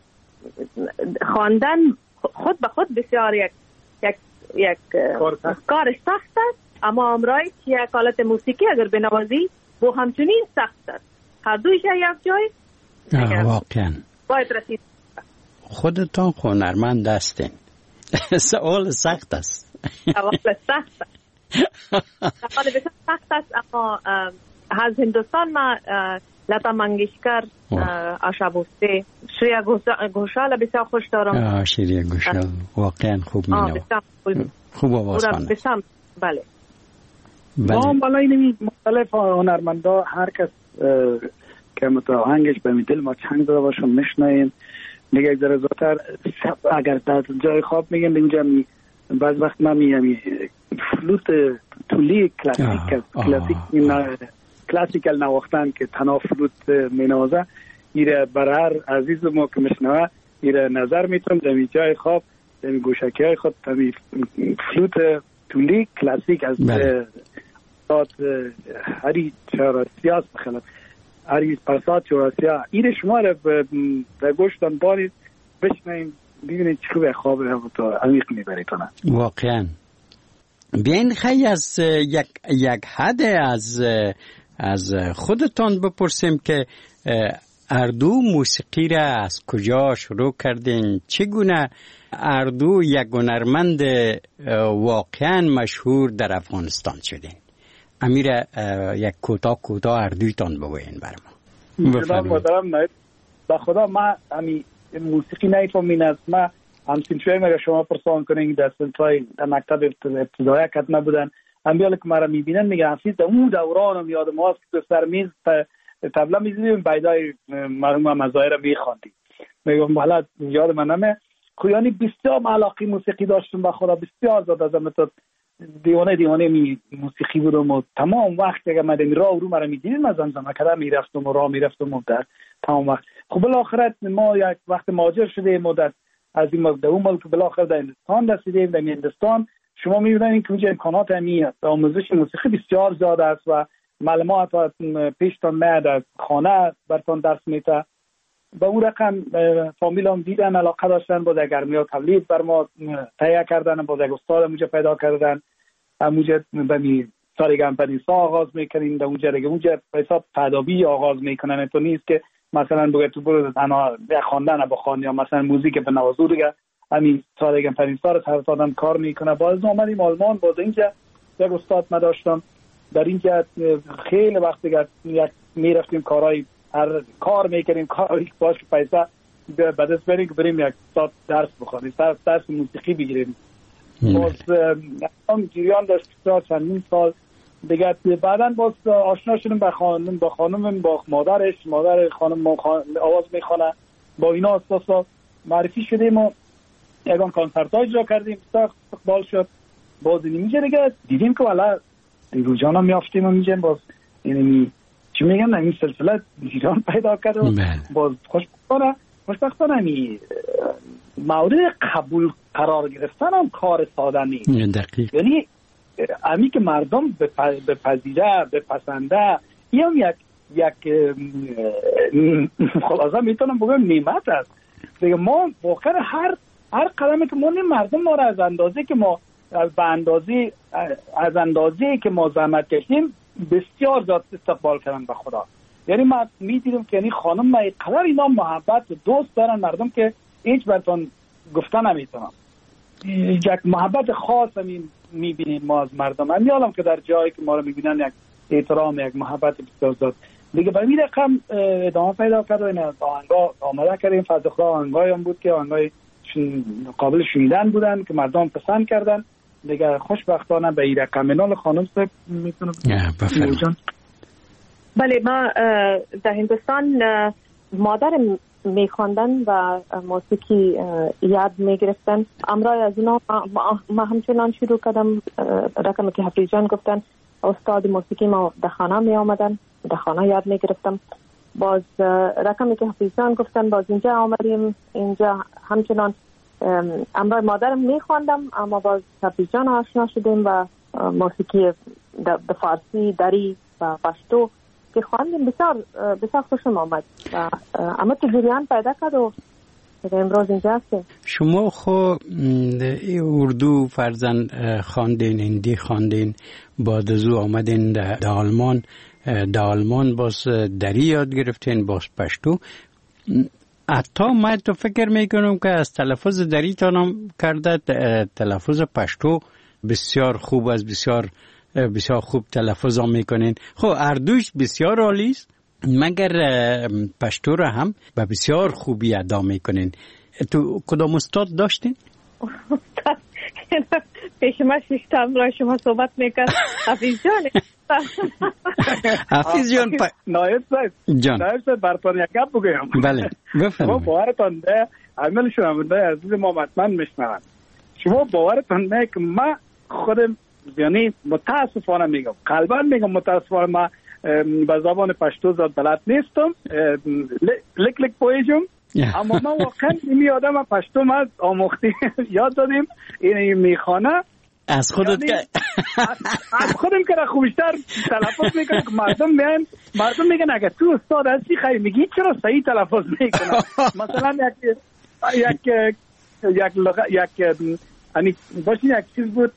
خواندن خود به خود بسیار یک یک یک کار سخت است، اما امرای یک آلت موسیقی اگر بنوازی و همچنین سخت است. هر دویش یک جای واقعا باید رسید. خودتان هنرمند هستین. سوال سخت است. سوال سخت است. سوال بسیار سخت است، اما از هندوستان ما لتا منگشکر، آشا بوسته، شریا گوشال بسیار خوش دارم. شریا گوشال واقعا خوب مینوازه. خوب آواز خوانه. بله. ما بالای نمی مختلف هنرمندا هر کس که متاهنگش به می دل ما چنگ داده باشم میشنیم. میگه یک درزاتر اگر در جای خواب میگم اینجا می بعض وقت من میگم فلوت تولی کلاسیک کلاسیک کلاسیکل نواختن که تنها فلوت مینوازه، ایره برار عزیز ما که میشنوه ایره نظر میتونم در جای خواب در گوشکی های خود تمی فلوت تولی کلاسیک از سات هری چهارسیاس بخلم هری پرسات چهارسیا ایره شما را به گوشتان بارید بشنیم ببینید چه خوبه خواب رو تو عمیق میبریتونه. واقعا بیاین خیلی از یک یک حد از از خودتان بپرسیم که اردو موسیقی را از کجا شروع کردین؟ چگونه اردو یک هنرمند واقعا مشهور در افغانستان شدین؟ امیر یک کوتاه کوتاه اردویتان بگوین بر ما. جناب محترم نایب با خدا ما همی موسیقی نیفهمین از ما همچنین شویم اگر شما پرسان کنین در سنتای در مکتب ابتدایی کت نبودن امیالی که ما را میبینن میگه حفیظ در اون دورانم یاد ما هست که سر میز تبله میزیدیم بیدای مرحوم مزایر را میخواندیم. میگم حالا یاد من نمه خویانی بسیار علاقی موسیقی داشتم با خدا بسیار زاد از امتا دیوانه دیوانه می موسیقی بودم و تمام وقت اگر مدمی راه رو مرا میدیدیم از زمزمه کده میرفتم و راه میرفتم و در تمام وقت. خب بالاخره ما یک وقت مهاجر شدیم مدت از این ملک در اون ملک بالاخره در هندوستان رسیدیم. در هندوستان شما میبینید که اونجا امکانات همی آموزش موسیقی بسیار زیاد است و معلومات پیشتان میاد از خانه برتان درس میده. با اون رقم فامیل هم دیدن علاقه داشتن با در گرمی ها تولید بر ما تهیه کردن با در استاد اونجا پیدا کردن اونجا بمی ساری گمپنی سا آغاز میکنیم در اونجا دیگه اونجا حساب تدابی آغاز میکنن. تو نیست که مثلا بگه تو برو تنها یک خواندن با خوان یا مثلا موزیک به نوازو دیگه همین سارگن پرینسار طرف آدم کار میکنه. باز اومدیم آلمان، باز اینجا یک استاد ما داشتم در اینجا خیلی وقت دیگه یک میرفتیم کارهای هر کار میکنیم کاری باش پیسه به دست بریم که بریم یک ساعت درس بخونیم، درس موسیقی بگیریم. باز هم جریان داشت چندین سال دیگه. بعدا باز آشنا شدیم با خانم با خانم با مادرش، مادر خانم آواز میخونه، با اینا اساسا معرفی شدیم و یکان کنسرت ها اجرا کردیم، سخت استقبال شد. باز اینجا دیگه دیدیم که والا روزان هم میافتیم و میجیم باز اینمی چی میگن این سلسله جریان پیدا کرد و باز خوشبختانه خوشبختانه همی مورد قبول قرار گرفتن هم کار ساده نیست. یعنی همی که مردم بپذیره بپسنده این هم یک یک خلاصه میتونم بگم نعمت است دیگه. ما واقعا هر هر قدمی که ما مردم ما را از اندازه که ما به اندازه از اندازه که ما زحمت کشیم بسیار زیاد استقبال کردن به خدا. یعنی ما میدیدیم که یعنی خانم ما قدر اینا محبت دوست دارن مردم که هیچ براتون گفتن نمیتونم. یک محبت خاص می میبینیم ما از مردم. من میالم که در جایی که ما رو میبینن یک احترام یک محبت بسیار زیاد دیگه به این رقم ادامه پیدا کرد و این آهنگا آماده کردیم. فضل خدا آهنگای هم بود که آهنگای قابل شنیدن بودن که مردم پسند کردن دیگه. خوشبختانه به این رقم منال خانم صاحب میتونم بفرمایید. بله، ما در هندوستان مادر میخواندن و موسیقی یاد میگرفتن. امرای از اینا ما همچنان شروع کردم. رقمی که حفیظ جان گفتن استاد موسیقی ما در خانه می آمدن، در خانه یاد میگرفتم. باز رقمی که حفیظ جان گفتن باز اینجا آمدیم، اینجا همچنان امرای مادرم میخواندم اما باز حفیظ جان آشنا شدیم و موسیقی در فارسی دری و پشتو که خواندیم بسیار بسیار خوشم آمد و اما تو جریان پیدا کرد و امروز اینجا هستیم. شما خو اردو فرزن خواندین، هندی خواندین، بعد از او آمدین در آلمان، در آلمان باز دری یاد گرفتین، باز پشتو. حتی من تو فکر میکنم که از تلفظ دری تانم کرده تلفظ پشتو بسیار خوب است، بسیار بسیار خوب تلفظ هم میکنین. خب اردوش بسیار عالی است مگر پشتو را هم به بسیار خوبی ادا میکنین. تو کدام استاد داشتین؟ پیش ما شیشتم را شما صحبت میکرد حفیظ جان. حفیظ جان نایب صاحب جان نایب صاحب براتون یک گپ بگم. بله بفرمایید. شما باورتون ده عمل شما ده عزیز ما حتما میشنون. شما باورتون نه که ما خودم یعنی متاسفانه میگم، قلبا میگم متاسفانه ما به زبان پشتو زیاد بلد نیستم، لک لک پویجم، اما ما واقعا این آدم پشتو ما آموختی یاد دادیم این میخوانه از خودت که از خودم که خوبشتر تلفظ میکنه که مردم میگن مردم میگن اگه تو استاد هستی خیلی میگی چرا صحیح تلفظ میکنه. مثلا یک یک یک لغت یک یعنی باشین یک چیز بود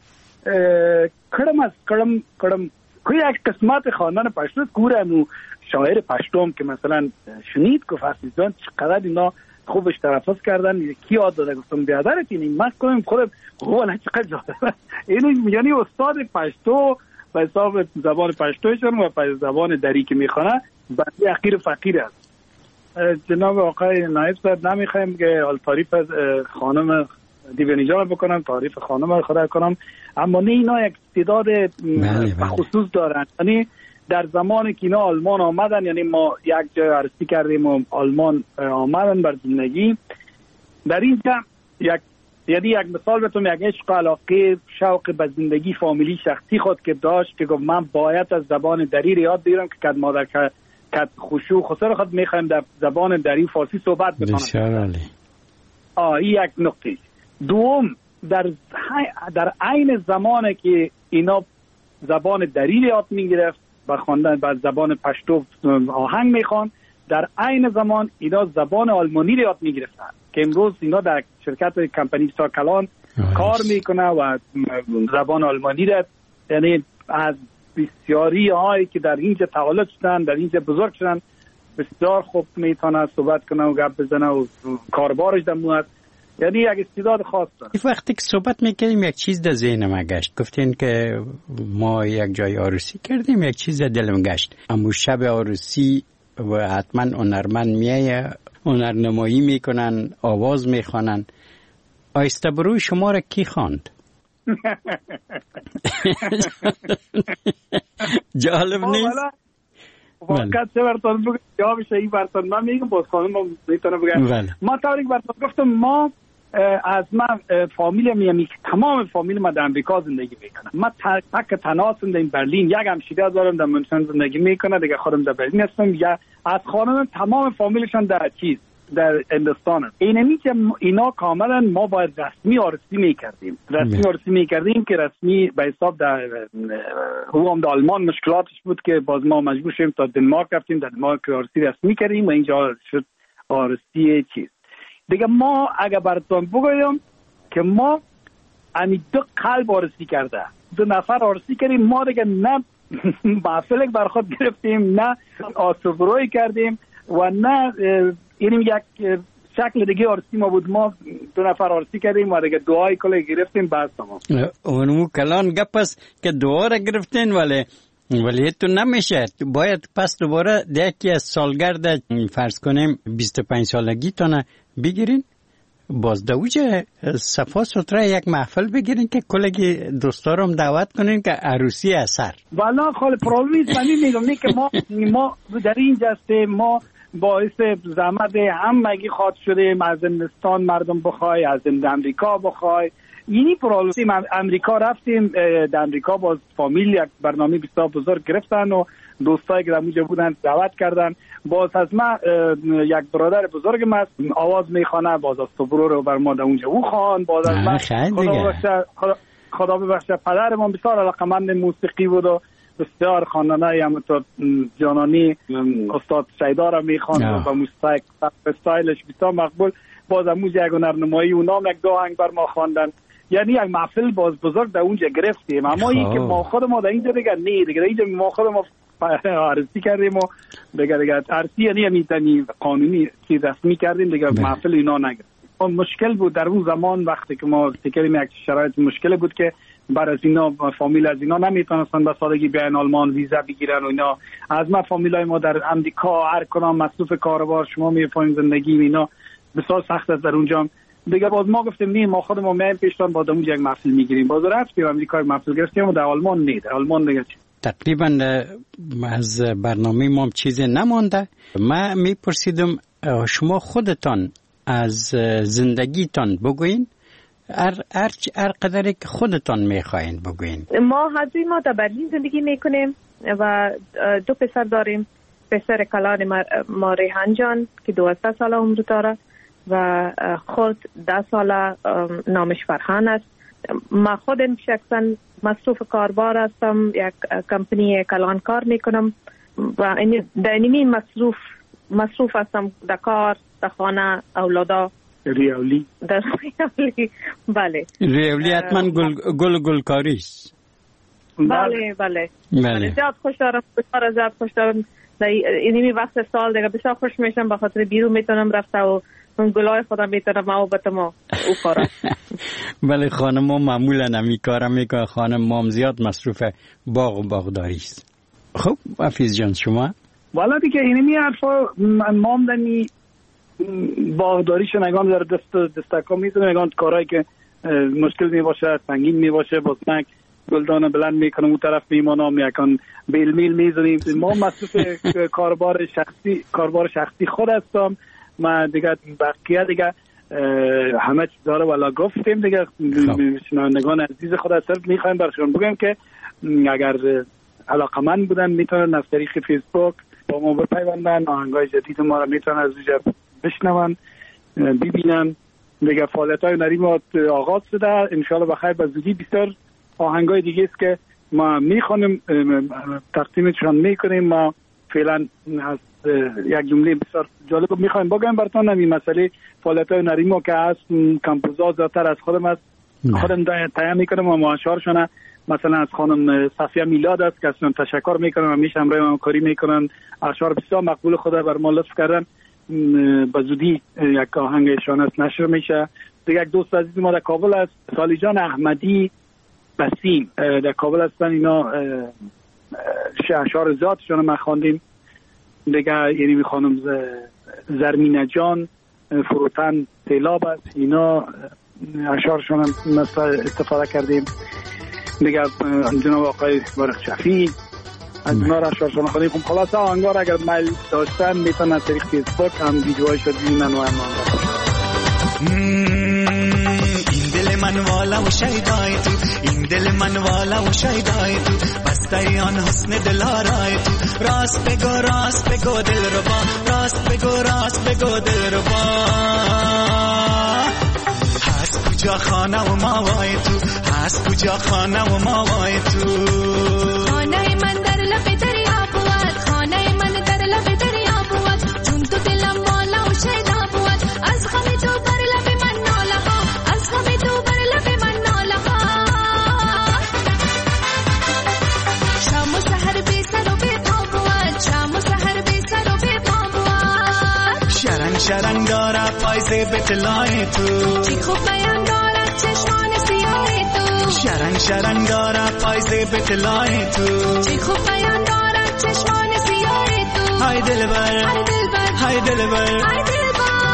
کڑم از کڑم کڑم کوئی یک قسمت خواندن پشتو کورمو شاعر پشتوم که مثلا شنید که حفیظ جان چقدر اینا خوبش تلفظ کردن کی یاد داده گفتم بیادرت این من کنم خودم والا چقدر جالب این یعنی استاد پشتو به حساب زبان پشتوشون و به زبان دری که میخونه بنده حقیر فقیر است. جناب آقای نایب صاحب نمیخوایم که تعریف از خانم دیوانی جان بکنم، تعریف خانم رو خدا کنم، اما نه اینا یک استعداد خصوص دارن. یعنی در زمانی که اینا آلمان آمدن، یعنی ما یک جای عرضی کردیم و آلمان آمدن بر زندگی در اینجا یک یعنی یک مثال بهتون یک عشق علاقه شوق به زندگی فامیلی شخصی خود که داشت که گفت من باید از زبان دری یاد بگیرم که کد مادر کد خوشو خسر خود میخوایم در زبان دری فارسی صحبت بکنم. بسیار عالی. آه این یک نقطه. دوم در در عین زمانی که اینا زبان دری یاد میگرفت و خواندن و زبان پشتو آهنگ میخوان، در عین زمان اینا زبان آلمانی یاد میگرفتن که امروز اینا در شرکت کمپانی ساکلان کار میکنه و زبان آلمانی را یعنی از بسیاری هایی که در اینجا تولد شدن در اینجا بزرگ شدن بسیار خوب میتونه صحبت کنه و گپ بزنه و کاربارش دمو هست، یعنی یک استعداد خاص داره. وقتی که صحبت میکردیم یک چیز در ذهنم گشت، گفتین که ما یک جای عروسی کردیم، یک چیز در دلم گشت، اما شب عروسی و حتما هنرمند میایه، هنرنمایی میکنن، آواز میخوانن. آیسته بروی شما را کی خواند؟ جالب نیست؟ واقعا چه برتون بگم جوابش این برتون من میگم، باز خانم میتونه بگم. ما طوری که برتون گفتم، ما از من فامیل میامی که تمام فامیل ما در امریکا زندگی میکنه. من تک تناسم در برلین، یک همشیره دارم در منشن زندگی میکنه، دیگه خودم در برلین هستم. یا از خانم تمام فامیلشان در چیز در هندوستان هست. اینمی که اینا کاملا ما باید رسمی عروسی میکردیم، رسمی عروسی میکردیم که رسمی به حساب در او هم در آلمان مشکلاتش بود که باز ما مجبور شدیم تا دنمارک رفتیم، در دنمارک عروسی رسمی کردیم و اینجا شد عروسی چیز دیگه. ما اگر براتون بگویم که ما امی دو قلب عروسی کرده، دو نفر عروسی کردیم، ما دیگه نه محفل بر خود گرفتیم، نه آسوبروی کردیم و نه اینیم یک شکل دیگه عروسی ما بود. ما دو نفر عروسی کردیم و دیگه دعای کلی گرفتیم بعد تمام. اونمو کلان گپ است که دعا را گرفتین، ولی ولی تو نمیشه. باید پس دوباره یکی از سالگرد فرض کنیم بیست و پنج سالگی تونه بگیرین، باز دوجه صفا سوتره یک محفل بگیرین که کلگی دوستارم دعوت کنین که عروسی اثر. والا خاله پرابلمی است. من میگم نه که ما ما در این جسته ما باعث زحمت همگی خاط شده، از هندوستان مردم بخوای، از امریکا بخوای. اینی پرابلم. امریکا رفتیم، در امریکا باز فامیل یک برنامه بسیار بزرگ گرفتن و دوستایی که در اونجا بودن دعوت کردن. باز از ما یک برادر بزرگم است، آواز میخوانه، باز از صبرو رو بر ما در اونجا او خوان. باز از ما خدا ببخشه خدا ببخشه پدرم بسیار علاقمند موسیقی بود و بسیار خواننده همونطور جانانی استاد شیدا میخوان و موسیقی استایلش بسیار مقبول. باز اونجا یک هنرنمایی اونام یک دو آهنگ بر ما خواندن. یعنی یک محفل باز بزرگ در اونجا گرفتیم. اما این که ما خود ما در اینجا دیگه نه دیگه اینجا ما خود ما عرضی کردیم و دیگه دیگه عرضی یعنی میتونی قانونی چیز رسمی کردیم دیگه محفل اینا نگرفتیم. مشکل بود در اون زمان وقتی که ما فکریم یک شرایط مشکل بود که بر از اینا فامیل از اینا نمیتونستن به سادگی بیان آلمان ویزا بگیرن و اینا. از ما فامیلای ما در امریکا هر کدام مصروف کاربار، شما میفهمید زندگی اینا بسیار سخت است در اونجا دیگه. باز ما گفتیم نه ما خودمون میایم پیشتان با اونجا یک محفل میگیریم. باز رفتیم امریکا محفل گرفتیم و در آلمان نه، در آلمان دیگه تقریبا از برنامه ما چیزی نمانده. من میپرسیدم شما خودتان از زندگیتان بگوین، هر هر هر قدری که خودتان میخواین بگوین. ما حضوری ما در برلین زندگی میکنیم و دو پسر داریم. پسر کلان ما ریحان جان که دوازده ساله عمر داره و خود ده ساله نامش فرهان است. ما خودم شخصا مصروف کاربار هستم، یک کمپنی کلان کار میکنم و در اینمی مصروف مصروف هستم در کار، در خانه، اولادا. ریولی در ریولی بله ریولی حتما گل گل گلکاری است. بله بله بله زیاد خوش دارم، بسیار زیاد خوش دارم. در اینمی وقت سال دیگه بسیار خوش میشم، به خاطر بیرون میتونم رفته و اون گلای خودم میتونم او بتم او کارم. بله خانم ما معمولا نمی کارم میکنه، خانم مام زیاد مصروف باغ و باغداری است. خب حفیظ جان شما؟ والا دیگه اینمی حرفا مام دنی باغداریش نگام در دست دستکا میزنه، نگام کارهایی که مشکل می باشه سنگین می باشه باز من گلدان بلند میکنم اون طرف میمانم یکان بیل میل میزنیم. ما مصروف کاربار شخصی کاربار شخصی خود هستم. ما دیگه بقیه دیگه همه چیز داره والا گفتیم دیگه. شنوندگان عزیز خود هستم میخوایم برشون بگم که اگر علاقمند بودن میتونن از طریق فیسبوک با ما بپیوندن، آهنگای جدید ما رو میتونن از اونجا بشنون ببینن. دیگه فعالیت های هنری ما آغاز شده، انشالله بخیر به زودی بسیار آهنگای دیگه است که ما میخوانیم تقدیمشون میکنیم. ما فعلا از یک جمله بسیار جالب میخوایم بگم براتون. این مسئله فعالیت های هنری ما که هست کمپوزا زیادتر از خودم است، خودم تهیه میکنم و معاشرشون مثلا از خانم صفیه میلاد است که اصلا تشکر میکنم، همیشه همراه من کاری میکنن، اشعار بسیار مقبول خدا بر ما لطف کردن. به زودی یک آهنگشان است نشر میشه. دیگه یک دوست عزیز ما در کابل است، سالی جان احمدی بسیم در کابل هستن، اینا اشعار ذاتشون ما خواندیم. دیگه یعنی خانم زرمینه جان فروتن تیلاب است، اینا اشعارشون هم استفاده کردیم. دیگه جناب آقای بارق شفی از اینا را اشعارشون خواندیم. خب خلاصه آهنگار اگر میل داشتن میتونن از طریق فیسبوک هم ویدیوهایش رو ببینن و هم دل من والا و شیدای تو، این دل من والا و شیدای تو، بستای آن حسن دلارای تو، راست بگو راست بگو دل ربا، راست بگو راست بگو دل ربا. هست کجا خانه و ماوای تو، هست کجا خانه و ماوای تو. خانه من در لب دریا بود، خانه من در لب دریا بود، چون تو دلم والا و شیدا بود، از غم تو بر لب من ناله ها، از غم تو بر لب من ناله ها. شام و سحر بی سر و بی پا بود، شام و سحر بی سر و بی پا بود. شرنگ شرنگ داره پایزه به طلای تو، چی خوب بیان دارد چشمان سیاه تو. شرنگ شرنگ داره پایزه به طلای تو، چی خوب بیان دارد چشمان سیاه تو. های دلبر های دلبر های دلبر های دلبر.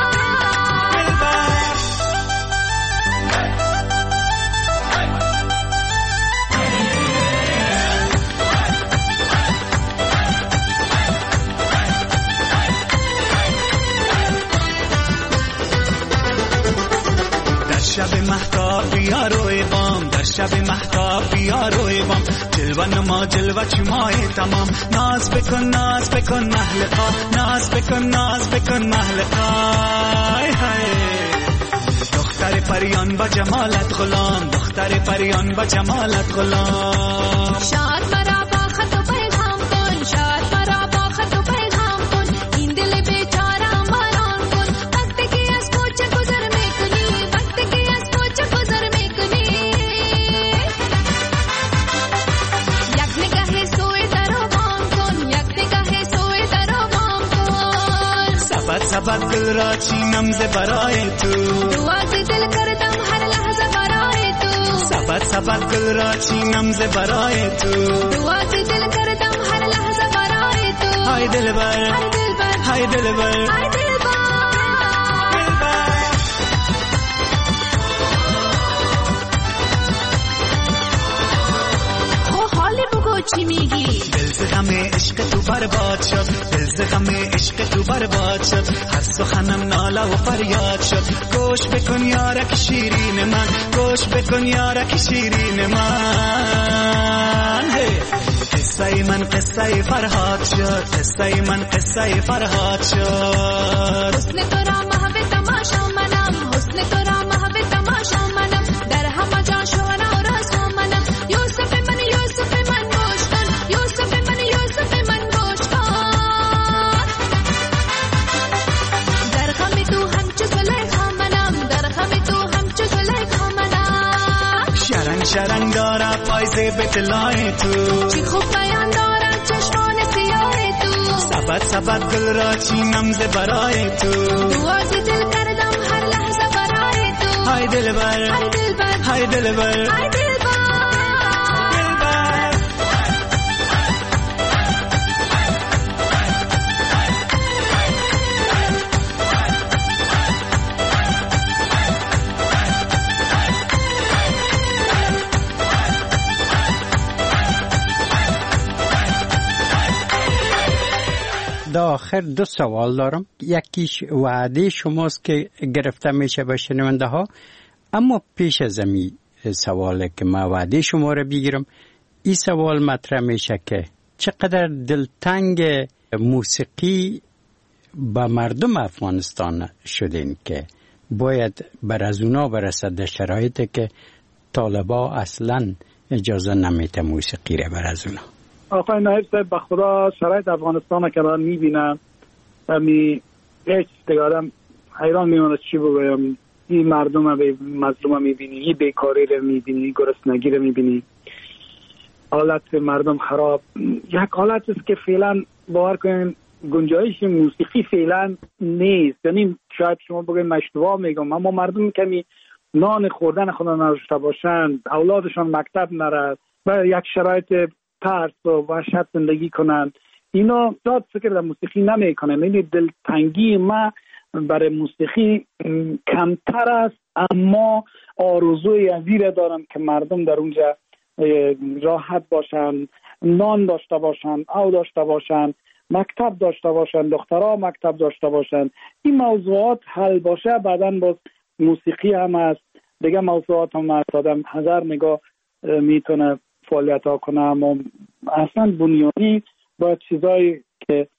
شب مهتاب بیا روی بام، در شب مهتاب بیا روی بام، جلوه نما جلوه چمای تمام، ناز بکن ناز بکن محلقا، ناز بکن ناز بکن محلقا. دختر پریان با جمالت غلام، دختر پریان با جمالت غلام. شاد مرا با خط و پیغام کن، شاد مرا با خط و پیغام کن، این دل بیچاره ماران کن. وقتی که از کوچه گذر میکنی، وقتی که از کوچه گذر میکنی، یک نگاه سوی در و بام کن، یک نگاه سوی در و بام کن. سبت سبت دل را چینم ز برای تو، دعا ز دل کردم هر لحظه برای تو. سبت سبت دل را چینم ز برای تو، دعا ز دل کردم هر لحظه برای تو. های دلبر های دلبر های دلبر های دلبر. خو حالی بگو چی میگی؟ دل ز غم عشق تو برباد شد، دل ز غم عشق تو برباد شد، هر سخنم ناله و فریاد شد. گوش بکن یارک شیرین من، گوش بکن یارک شیرین من. قصه من قصه فرهاد شد، قصه من قصه فرهاد شد. حسن تو را محو تماشا منم، حسن تو را محو تماشا منم، در همه جا شهره و رسوا منم. یوسف من یوسف من گوش کن، یوسف من یوسف من گوش کن. در غم تو همچو زلیخا منم، در غم تو همچو زلیخا منم. شرنگ شرنگ داره پایزه به طلای تو، چی خوب بیان دارد چشمان سیاه تو. سبت سبت دل را چینم ز برای تو، دعا ز دل کردم هر لحظه برای تو. های دلبر های دلبر های دلبر های دلبر. آخر دو سوال دارم. یکیش وعده شماست که گرفته میشه به شنونده ها، اما پیش از این سواله که ما وعده شما رو بگیرم، این سوال مطرح میشه که چقدر دلتنگ موسیقی با مردم افغانستان شدین که باید بر از اونا برسد در شرایطی که طالبا اصلا اجازه نمیده موسیقی رو بر از اونا. آقای نایب صاحب به خدا شرایط افغانستان که دارم میبینم می هیچ دیگه آدم حیران میمونه چی بگویم. این مردم به مظلوم میبینی، این بیکاری رو میبینی، گرسنگی رو میبینی. حالت مردم خراب، یک حالت است که فعلا باور کنین گنجایش موسیقی فعلا نیست. یعنی شاید شما بگید من اشتباه میگم، اما مردم کمی نان خوردن خود نداشته باشند، اولادشان مکتب نرد و یک شرایط ترس و وحشت زندگی کنند، اینا داد فکر در موسیقی نمی کنند. یعنی دلتنگی ما برای موسیقی کمتر است، اما آرزوی عزیره دارم که مردم در اونجا راحت باشند، نان داشته باشند، او داشته باشند، مکتب داشته باشند، دخترها مکتب داشته باشند. این موضوعات حل باشه، بعداً باز موسیقی هم است، دیگه موضوعات هم است، آدم هزار نگاه میتونه فعالیت ها کنه، اما اصلا بنیانی باید چیزایی که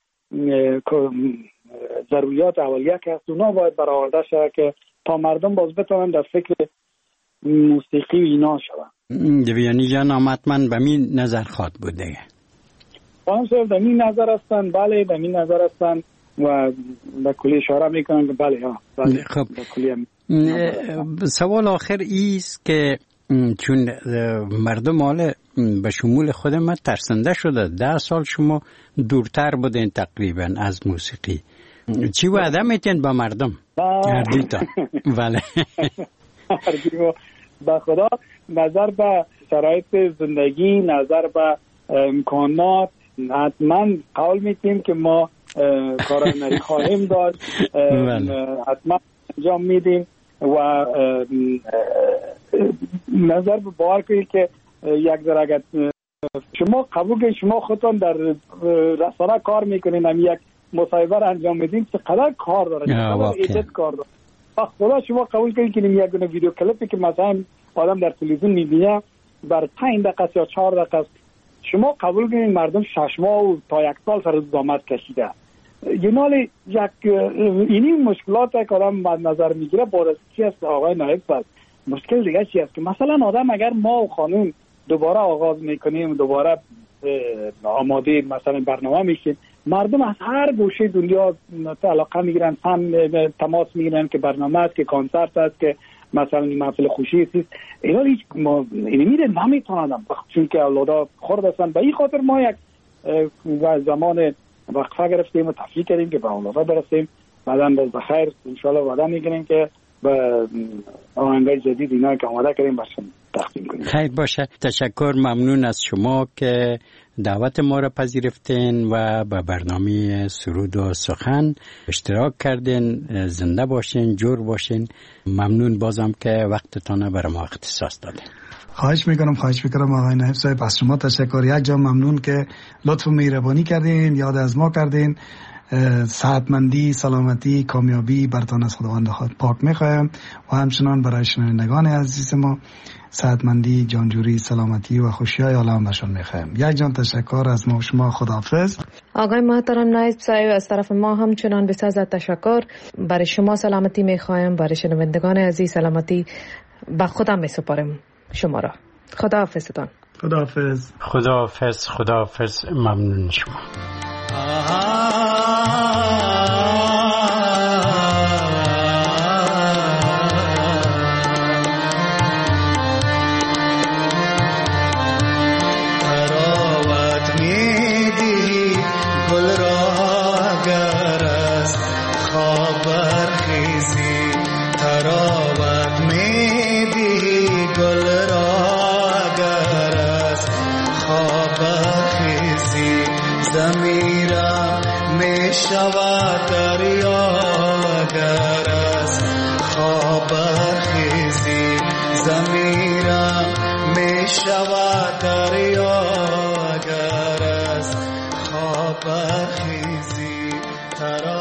ضروریات اولیه که هست اونا باید برآورده شود که تا مردم باز بتونن در فکر موسیقی و اینا شون. دویانی جان آمدمن به می نظر خواد بوده خانم صاحب به می نظر هستن، بله به می نظر هستن و به کلی اشاره میکنن که بله ها بله. خب سوال آخر ایست که چون مردم حالا به شمول خود ما ترسنده شده، ده سال شما دورتر بودین تقریبا از موسیقی، چی وعده میتین با مردم؟ هردیتا بله به خدا نظر به شرایط زندگی، نظر به امکانات حتما قول میتیم که ما کارانری خواهیم داشت، حتما انجام میدیم و نظر به باور کنید که یک ذره اگر شما قبول کنید شما خودتون در رسانه کار میکنین، هم یک مصاحبه را انجام میدین چقدر کار داره، چقدر ایجاد کار داره. خدا شما قبول کنید که یک دونه ویدیو کلیپی که مثلا آدم در تلویزیون میبینه بر پنج دقیقه یا چهار دقیقه، شما قبول کنید مردم شش ماه و تا یک سال سر زحمت کشیده. یعنی یک اینی مشکلات که آدم نظر میگیره باز چی است آقای نایب؟ بس مشکل دیگه چی است که مثلا آدم اگر ما و خانم دوباره آغاز میکنیم، دوباره آماده مثلا برنامه میشیم، مردم از هر گوشه دنیا علاقه میگیرن، هم تماس میگیرن که برنامه است، که کنسرت است، که مثلا محفل خوشی است. اینا هیچ ما اینی میره نمیتونن چون که اولادا خرد هستن. به این خاطر ما یک زمان وقفه گرفتیم و تفریح کردیم که به اولادا برسیم، بعداً باز بخیر ان شاء الله وعده میکنیم که به آهنگای جدید اینا که آماده کردیم برشون تقدیم کنیم. خیر باشه، تشکر، ممنون از شما که دعوت ما را پذیرفتین و به برنامه سرود و سخن اشتراک کردین. زنده باشین، جور باشین. ممنون بازم که وقتتان برای ما اختصاص دادین. خواهش میکنم خواهش میکنم آقای نایب صاحب، از شما تشکر. یک جا ممنون که لطف و مهربانی کردین، یاد از ما کردین. صحتمندی، سلامتی، کامیابی برتان از خداوند پاک میخوایم و همچنان برای شنوندگان عزیز ما صحتمندی، جانجوری، سلامتی و خوشی‌های عالم برشان میخوایم. یک جان تشکر از ما شما. خداحافظ. آقای محترم نایب صاحب، از طرف ما همچنان بسیار از تشکر. برای شما سلامتی میخوایم، برای شنوندگان عزیز سلامتی به خودم میسپارم شما را. خداحافظتان. خداحافظ. خداحافظ. خداحافظ. ممنون شما. تراوت میدی گل را اگر از خواب برخیزی، تراوت میدی گل را اگر از خواب برخیزی، زمیرم می شود دریا اگر از خواب برخیزی، زمیرم می شود دریا اگر از خواب برخیزی. ترا